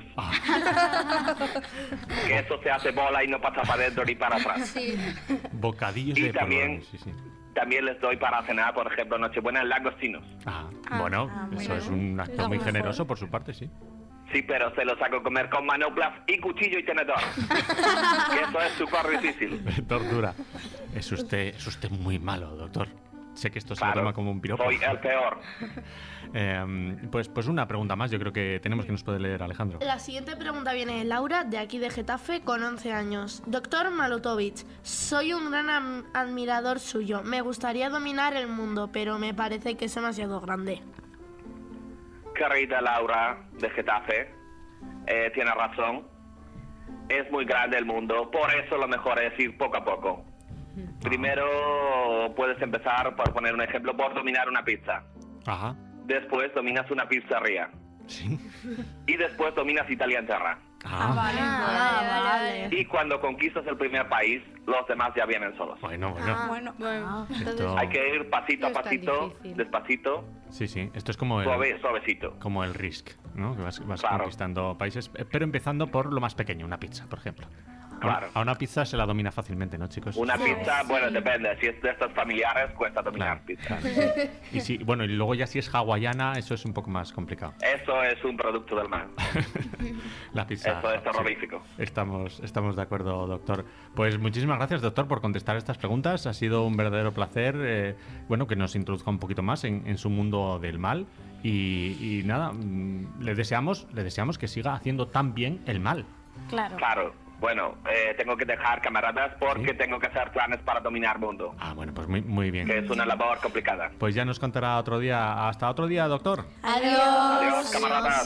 V: Que eso se hace bola y no pasa para adentro ni para atrás.
A: Bocadillos
V: Y
A: de
V: también-
A: polvorones, sí, sí.
V: También les doy para cenar, por ejemplo, Nochebuena langostinos.
A: Ah, bueno, eso es un acto
V: Lo
A: muy
V: mejor.
A: generoso por su parte, sí.
V: Sí, pero se los hago comer con manoplas y cuchillo y tenedor. Que eso es súper difícil.
A: Tortura. Es usted, es usted muy malo, doctor. Sé que esto se lo
V: Claro,
A: toma como un piropo.
V: soy el peor.
A: Eh, pues, pues una pregunta más, yo creo que tenemos que nos puede leer Alejandro.
L: La siguiente pregunta viene de Laura, de aquí de Getafe, con once años. Doctor Malutovich, soy un gran am- admirador suyo. Me gustaría dominar el mundo, pero me parece que es demasiado grande.
V: Querida Laura de Getafe, eh, tiene razón. Es muy grande el mundo, por eso lo mejor es ir poco a poco. Primero puedes empezar, por poner un ejemplo, por dominar una pizza.
A: Ajá.
V: Después dominas una pizzería. Y después dominas Italia entera.
A: Ah,
L: vale,
V: Ah, vale. Y cuando conquistas el primer país, los demás ya vienen solos.
A: Bueno, bueno.
V: Ah,
R: bueno,
V: bueno.
A: Esto-
V: Hay que ir pasito a
R: No es tan
V: pasito,
R: difícil.
V: despacito,
A: Sí, sí. Esto es como el,
V: suave, suavecito.
A: como el Risk, ¿no? Que vas, vas
V: Claro.
A: conquistando países, eh, pero empezando por lo más pequeño, una pizza, por ejemplo. A-
V: Claro.
A: A una pizza se la domina fácilmente, ¿no, chicos?
V: Una pizza, bueno, depende. Si es de estas familiares, cuesta dominar pizza.
A: Y sí, bueno, y luego ya si es hawaiana, eso es un poco más complicado.
V: Eso es un producto del mal.
A: La pizza.
V: Eso es
A: sí.
V: terrorífico.
A: Estamos, estamos de acuerdo, doctor. Pues muchísimas gracias, doctor, por contestar estas preguntas. Ha sido un verdadero placer, eh, bueno, que nos introduzca un poquito más en, en su mundo del mal. Y, y nada, mm, le deseamos, le deseamos que siga haciendo tan bien el mal.
R: Claro.
V: Claro. Bueno, eh, tengo que dejar, camaradas, porque tengo que hacer planes para dominar el mundo.
A: Ah, bueno, pues muy, muy bien.
V: Que es una labor complicada.
A: Pues ya nos contará otro día. Hasta otro día, doctor.
V: Adiós. Adiós, camaradas.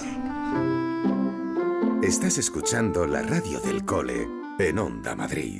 C: Estás escuchando la radio del cole en Onda Madrid.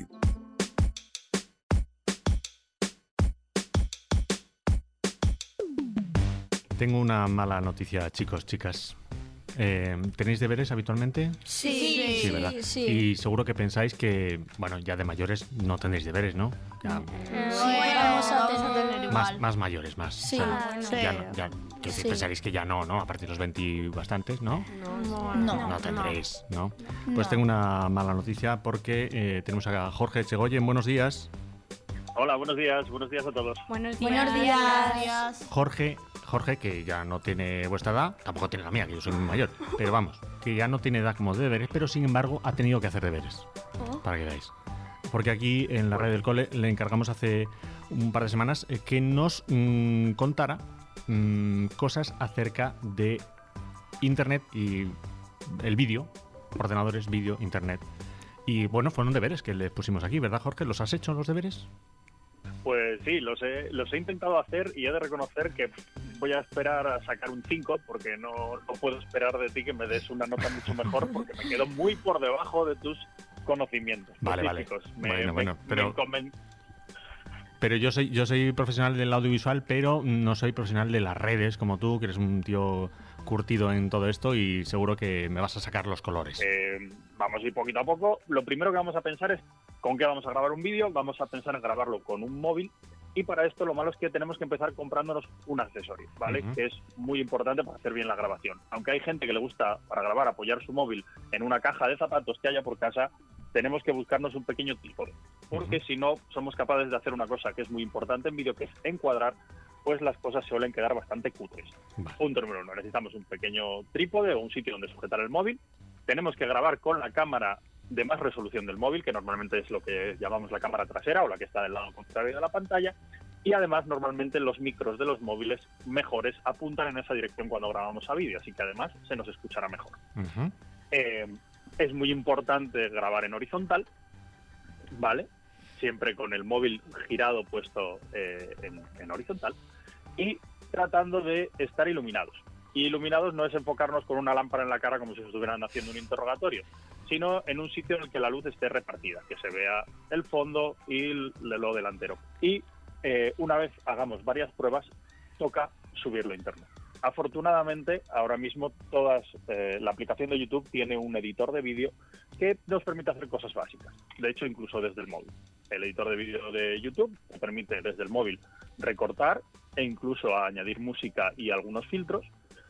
A: Tengo una mala noticia, chicos, chicas. Eh, ¿Tenéis deberes habitualmente?
B: Sí,
A: Sí, ¿verdad?
B: sí, sí.
A: Y seguro que pensáis que, bueno, ya de mayores no tendréis deberes, ¿no? Ya,
B: vamos a tener
A: más, más mayores, más.
B: Sí.
A: o sea,
B: Ah, bueno.
A: ya,
B: Sí.
A: no- ya- que si
B: Sí.
A: pensaréis que ya no, ¿no? A partir de los veinte bastantes, ¿no?
B: No,
A: No,
B: no.
A: tendréis, ¿no? Pues
B: No.
A: tengo una mala noticia porque eh, tenemos a Jorge Chegoyen. Buenos días.
D: Hola, buenos días, buenos días a todos.
R: Buenos
B: días. Buenos días.
A: Jorge, Jorge, que ya no tiene vuestra edad, tampoco tiene la mía, que yo soy muy mayor, pero vamos, que ya no tiene edad como de deberes, pero sin embargo ha tenido que hacer deberes, para que veáis. Porque aquí en la radio del cole le encargamos hace un par de semanas eh, que nos mm, contara mm, cosas acerca de Internet y el vídeo, ordenadores, vídeo, Internet. Y bueno, fueron deberes que le pusimos aquí, ¿verdad, Jorge? ¿Los has hecho los deberes?
D: Pues sí, los he, los he intentado hacer y he de reconocer que voy a esperar a sacar un cinco porque no, no puedo esperar de ti que me des una nota mucho mejor porque me quedo muy por debajo de tus conocimientos
A: Vale, vale.
D: científicos. Me-
A: Bueno,
D: me-
A: bueno,
D: me
A: pero-
D: conven-
A: Pero yo soy, yo soy profesional del audiovisual, pero no soy profesional de las redes como tú, que eres un tío curtido en todo esto y seguro que me vas a sacar los colores.
D: Eh, vamos a ir poquito a poco. Lo primero que vamos a pensar es con qué vamos a grabar un vídeo. Vamos a pensar en grabarlo con un móvil. Y para esto lo malo es que tenemos que empezar comprándonos un accesorio, ¿vale?
A: Ujú.
D: Que es muy importante para hacer bien la grabación. Aunque hay gente que le gusta para grabar apoyar su móvil en una caja de zapatos que haya por casa, tenemos que buscarnos un pequeño trípode. Porque si no somos capaces de hacer una cosa que es muy importante en vídeo, que es encuadrar, pues las cosas suelen quedar bastante cutres. Punto número uno, necesitamos un pequeño trípode o un sitio donde sujetar el móvil. Tenemos que grabar con la cámara de más resolución del móvil, que normalmente es lo que llamamos la cámara trasera o la que está del lado contrario de la pantalla. Y además, normalmente los micros de los móviles mejores apuntan en esa dirección cuando grabamos a vídeo, así que además se nos escuchará mejor.
A: Uh-huh.
D: Eh, es muy importante grabar en horizontal, ¿vale? Siempre con el móvil girado puesto eh, en, en horizontal y tratando de estar iluminados. Y iluminados no es enfocarnos con una lámpara en la cara como si estuvieran haciendo un interrogatorio, sino en un sitio en el que la luz esté repartida, que se vea el fondo y el, lo delantero. Y eh, una vez hagamos varias pruebas, toca subirlo a internet. Afortunadamente, ahora mismo todas eh, la aplicación de YouTube tiene un editor de vídeo que nos permite hacer cosas básicas. De hecho, incluso desde el móvil. El editor de vídeo de YouTube te permite desde el móvil recortar e incluso añadir música y algunos filtros.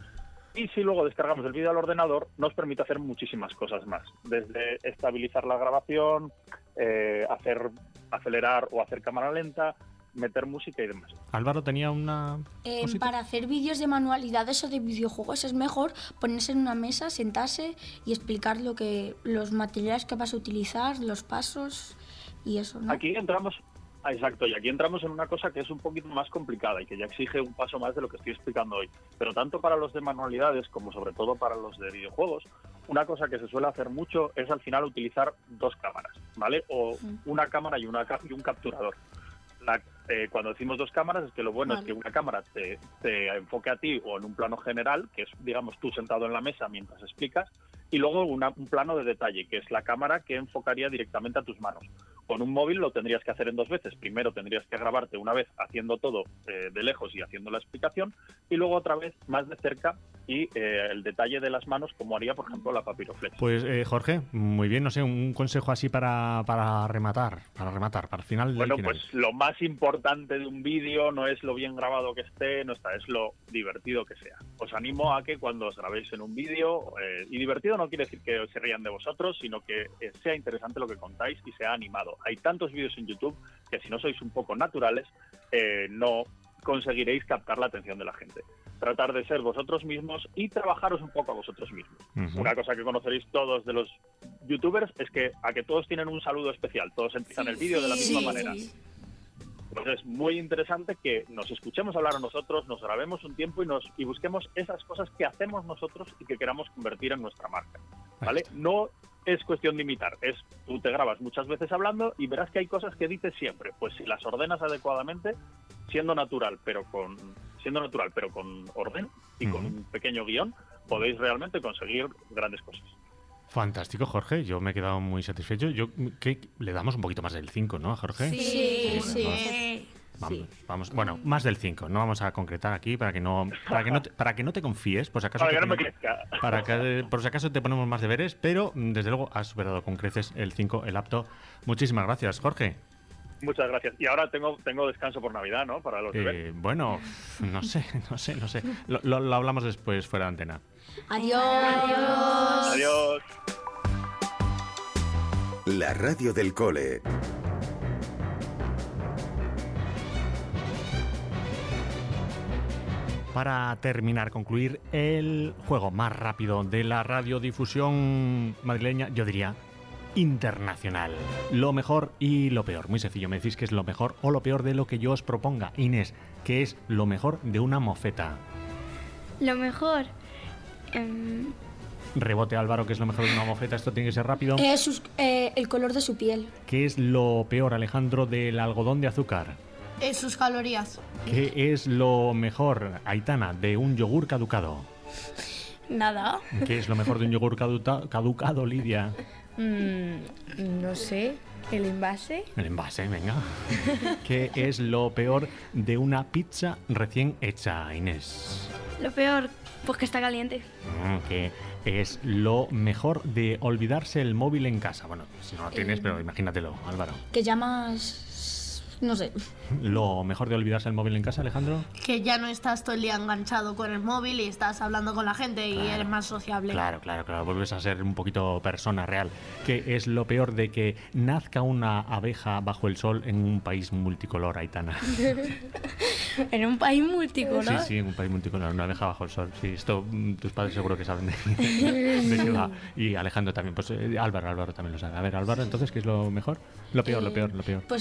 D: Y si luego descargamos el vídeo al ordenador, nos permite hacer muchísimas cosas más. Desde estabilizar la grabación, eh, hacer acelerar o hacer cámara lenta, meter música y demás.
A: Álvaro tenía una...
B: Eh, para hacer vídeos de manualidades o de videojuegos es mejor ponerse en una mesa, sentarse y explicar lo que los materiales que vas a utilizar, los pasos y eso, ¿no?
D: Aquí entramos... Ah, exacto, y aquí entramos en una cosa que es un poquito más complicada y que ya exige un paso más de lo que estoy explicando hoy. Pero tanto para los de manualidades como sobre todo para los de videojuegos, una cosa que se suele hacer mucho es al final utilizar dos cámaras, ¿vale? O una cámara y, una, y un capturador. La, eh, cuando decimos dos cámaras es que lo bueno vale. es que una cámara te, te enfoque a ti o en un plano general, que es, digamos, tú sentado en la mesa mientras explicas, y luego una, un plano de detalle, que es la cámara que enfocaría directamente a tus manos. Con un móvil lo tendrías que hacer en dos veces. Primero tendrías que grabarte una vez haciendo todo eh, de lejos y haciendo la explicación, y luego otra vez más de cerca y eh, el detalle de las manos, como haría, por ejemplo, la papiroflex.
A: Pues, eh, Jorge, muy bien, no sé, un consejo así para, para rematar, para rematar, para el final del
D: Bueno,
A: final.
D: Pues lo más importante de un vídeo no es lo bien grabado que esté, no está, es lo divertido que sea. Os animo a que cuando os grabéis en un vídeo, eh, y divertido no quiere decir que se rían de vosotros, sino que eh, sea interesante lo que contáis y sea animado. Hay tantos vídeos en YouTube que si no sois un poco naturales, eh, no conseguiréis captar la atención de la gente. Tratar de ser vosotros mismos y trabajaros un poco a vosotros mismos. Uh-huh. Una cosa que conoceréis todos de los youtubers es que a que todos tienen un saludo especial, todos empiezan sí, el vídeo de la misma sí, manera. Sí. Pues es muy interesante que nos escuchemos hablar a nosotros, nos grabemos un tiempo y nos y busquemos esas cosas que hacemos nosotros y que queramos convertir en nuestra marca, ¿vale? No es cuestión de imitar, es tú te grabas muchas veces hablando y verás que hay cosas que dices siempre, pues si las ordenas adecuadamente, siendo natural, pero con siendo natural, pero con orden y uh-huh. con un pequeño guión, podéis realmente conseguir grandes cosas.
A: Fantástico, Jorge. Yo me he quedado muy satisfecho. Yo que le damos un poquito más del cinco, ¿no, a Jorge?
L: Sí, sí. sí.
A: sí. Vamos, vamos, bueno, más del cinco. No vamos a concretar aquí para que no para que no te, para que no te confíes, por si acaso.
D: Para que
A: te
D: no me
A: ponemos,
D: crezca.
A: Para que por si acaso te ponemos más deberes, pero desde luego has superado con creces el cinco, el apto. Muchísimas gracias, Jorge.
D: Muchas gracias. Y ahora tengo tengo descanso por Navidad, ¿no? Para los
A: eh, bueno, no sé, no sé, no sé. Lo, lo, lo hablamos después fuera de antena.
B: Adiós.
D: Adiós. Adiós.
C: La radio del cole.
A: Para terminar, concluir el juego más rápido de la radiodifusión madrileña, yo diría internacional. Lo mejor y lo peor. Muy sencillo, me decís que es lo mejor o lo peor de lo que yo os proponga. Inés, ¿qué es lo mejor de una mofeta?
I: Lo mejor... Um...
A: Rebote, Álvaro, ¿qué es lo mejor de una mofeta? Esto tiene que ser rápido.
B: Eh, sus, eh, el color de su piel.
A: ¿Qué es lo peor, Alejandro, del algodón de azúcar?
L: Eh, sus calorías.
A: ¿Qué es lo mejor, Aitana, de un yogur caducado?
R: Nada.
A: ¿Qué es lo mejor de un yogur caduta, caducado, Lidia?
S: Mm, no sé, el envase.
A: El envase, venga. ¿Qué es lo peor de una pizza recién hecha, Inés?
I: Lo peor, pues que está caliente.
A: ¿Qué es lo mejor de olvidarse el móvil en casa? Bueno, si no lo tienes, eh, pero imagínatelo, Álvaro.
B: Que llamas... No sé.
A: ¿Lo mejor de olvidarse el móvil en casa, Alejandro?
L: Que ya no estás todo el día enganchado con el móvil y estás hablando con la gente y claro, eres más sociable.
A: Claro, claro, claro. Vuelves a ser un poquito persona real. ¿Qué es lo peor de que nazca una abeja bajo el sol en un país multicolor, Aitana?
R: ¿En un país multicolor?
A: Sí, sí, en un país multicolor. Una abeja bajo el sol. Sí, esto tus padres seguro que saben de, de qué va. Y Alejandro también. Pues eh, Álvaro, Álvaro también lo sabe. A ver, Álvaro, entonces, ¿qué es lo mejor? Lo peor, eh, lo peor, lo peor.
B: Pues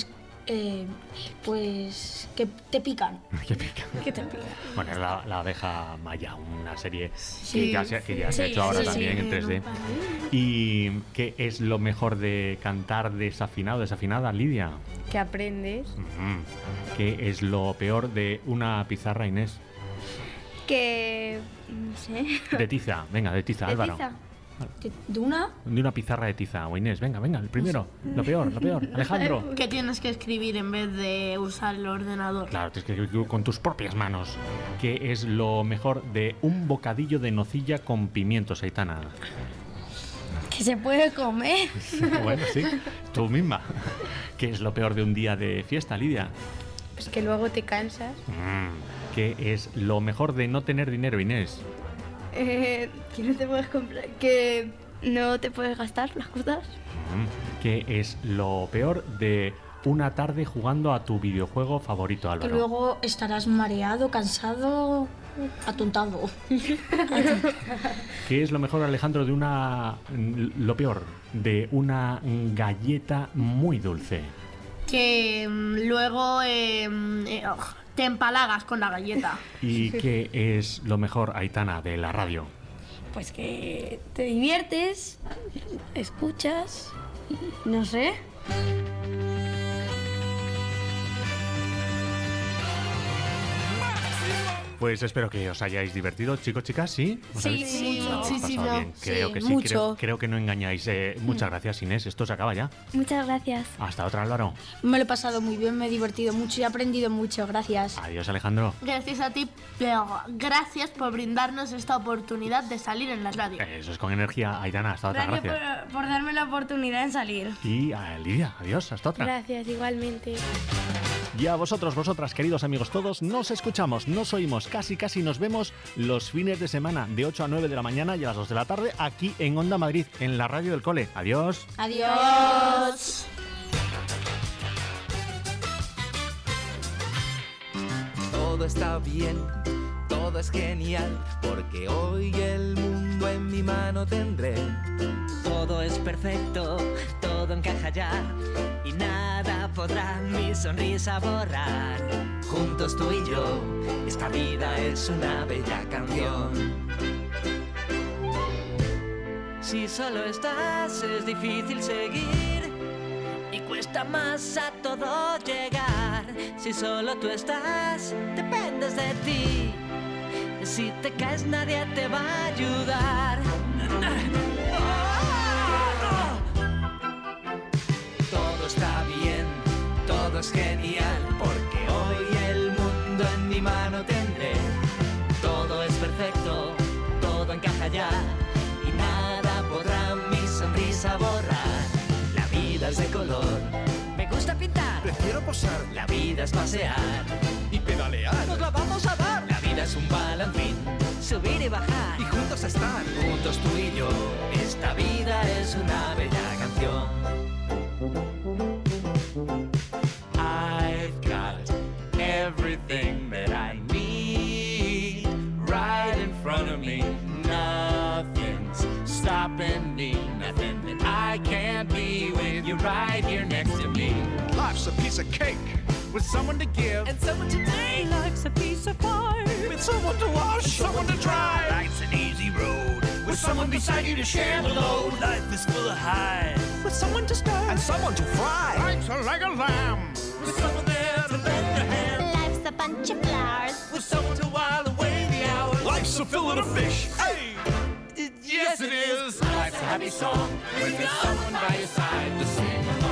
B: Eh, pues que te pican.
A: ¿Qué pica?
B: Que te pican.
A: Bueno, es la, la abeja maya, una serie
B: Sí.
A: que ya, se, que ya se ha
B: Sí,
A: hecho ahora
B: sí,
A: también
B: sí.
A: en tres D. ¿Y qué es lo mejor de cantar desafinado, desafinada, Lidia?
S: Que aprendes.
A: Mm. ¿Qué es lo peor de una pizarra, Inés?
I: Que... no sé.
A: De tiza, venga, de tiza,
I: ¿De
A: Álvaro.
I: tiza?
B: ¿De, de una?
A: De una pizarra de tiza. O Inés, venga, venga, el primero. Lo peor, lo peor. Alejandro.
L: Que tienes que escribir en vez de usar el ordenador.
A: Claro, tienes que escribir con tus propias manos. ¿Qué es lo mejor de un bocadillo de nocilla con pimientos, Aitana?
R: Que se puede comer.
A: Bueno, sí, tú misma. ¿Qué es lo peor de un día de fiesta, Lidia?
S: Pues que luego te cansas.
A: Mm. ¿Qué es lo mejor de no tener dinero, Inés?
I: Eh, que no te puedes comprar... Que no te puedes gastar las cosas.
A: Mm. ¿Qué es lo peor de una tarde jugando a tu videojuego favorito,
B: Que
A: Álvaro?
B: luego estarás mareado, cansado, atontado.
A: ¿Qué es lo mejor, Alejandro, de una... lo peor de una galleta muy dulce?
L: Que mm, luego eh, eh, oh, te empalagas con la galleta.
A: ¿Y qué es lo mejor, Aitana, de la radio?
R: Pues que te diviertes, escuchas, no sé.
A: Pues espero que os hayáis divertido, chicos, chicas, ¿sí? ¿Os
B: Sí,
A: habéis-
B: sí,
A: os habéis
B: muchísimo.
A: pasado bien? Creo
B: Sí,
A: que sí,
B: mucho.
A: creo, creo que no engañáis. Eh, muchas gracias, Inés. Esto se acaba ya.
I: Muchas gracias.
A: Hasta otra, Álvaro.
B: Me lo he pasado muy bien, me he divertido mucho y he aprendido mucho. Gracias.
A: Adiós, Alejandro.
L: Gracias a ti, pero gracias por brindarnos esta oportunidad de salir en la radio.
A: Eso es con energía. Aitana, hasta otra,
R: Gracias
A: gracias.
R: por, por darme la oportunidad de salir.
A: Y a Lidia, adiós, hasta otra.
I: Gracias, igualmente.
A: Y a vosotros, vosotras, queridos amigos todos, nos escuchamos, nos oímos, casi casi nos vemos los fines de semana de ocho a nueve de la mañana y a las dos de la tarde aquí en Onda Madrid, en la radio del cole. Adiós.
B: Adiós.
E: Todo está bien, todo es genial, porque hoy el mundo en mi mano tendré.
F: Todo es perfecto, todo encaja ya, y nada podrá mi sonrisa borrar.
E: Juntos tú y yo, esta vida es una bella canción.
F: Si solo estás es difícil seguir y cuesta más a todo llegar. Si solo tú estás, dependes de ti. Si te caes nadie te va a ayudar.
E: Todo está bien, todo es genial, porque hoy el mundo en mi mano tendré.
F: Todo es perfecto, todo encaja ya, y nada podrá mi sonrisa borrar.
E: La vida es de color,
F: Me gusta pintar,
E: prefiero posar.
F: la vida es pasear,
E: Y pedalear,
F: nos la vamos a dar.
E: la vida es un balancín.
F: Subir y bajar,
E: Y juntos estar, juntos tú y yo, esta vida es una bella canción. I've got everything that I need right in front of me. Nothing's stopping me, nothing that I can't be with you right here next to me.
W: Life's a piece of cake with someone to give
F: and someone to take.
W: Life's a piece of pie with someone to wash, someone to dry. Life's an easy road with someone beside you to share the load. Life is full of highs with someone to stir and someone to fry. Life's like a lamb with someone there to lend a hand.
X: Life's a bunch of flowers
W: With someone to while away the hours. Life's a fillet of fish. Hey, yes it is. Life's a happy song when there's someone by your side to sing along.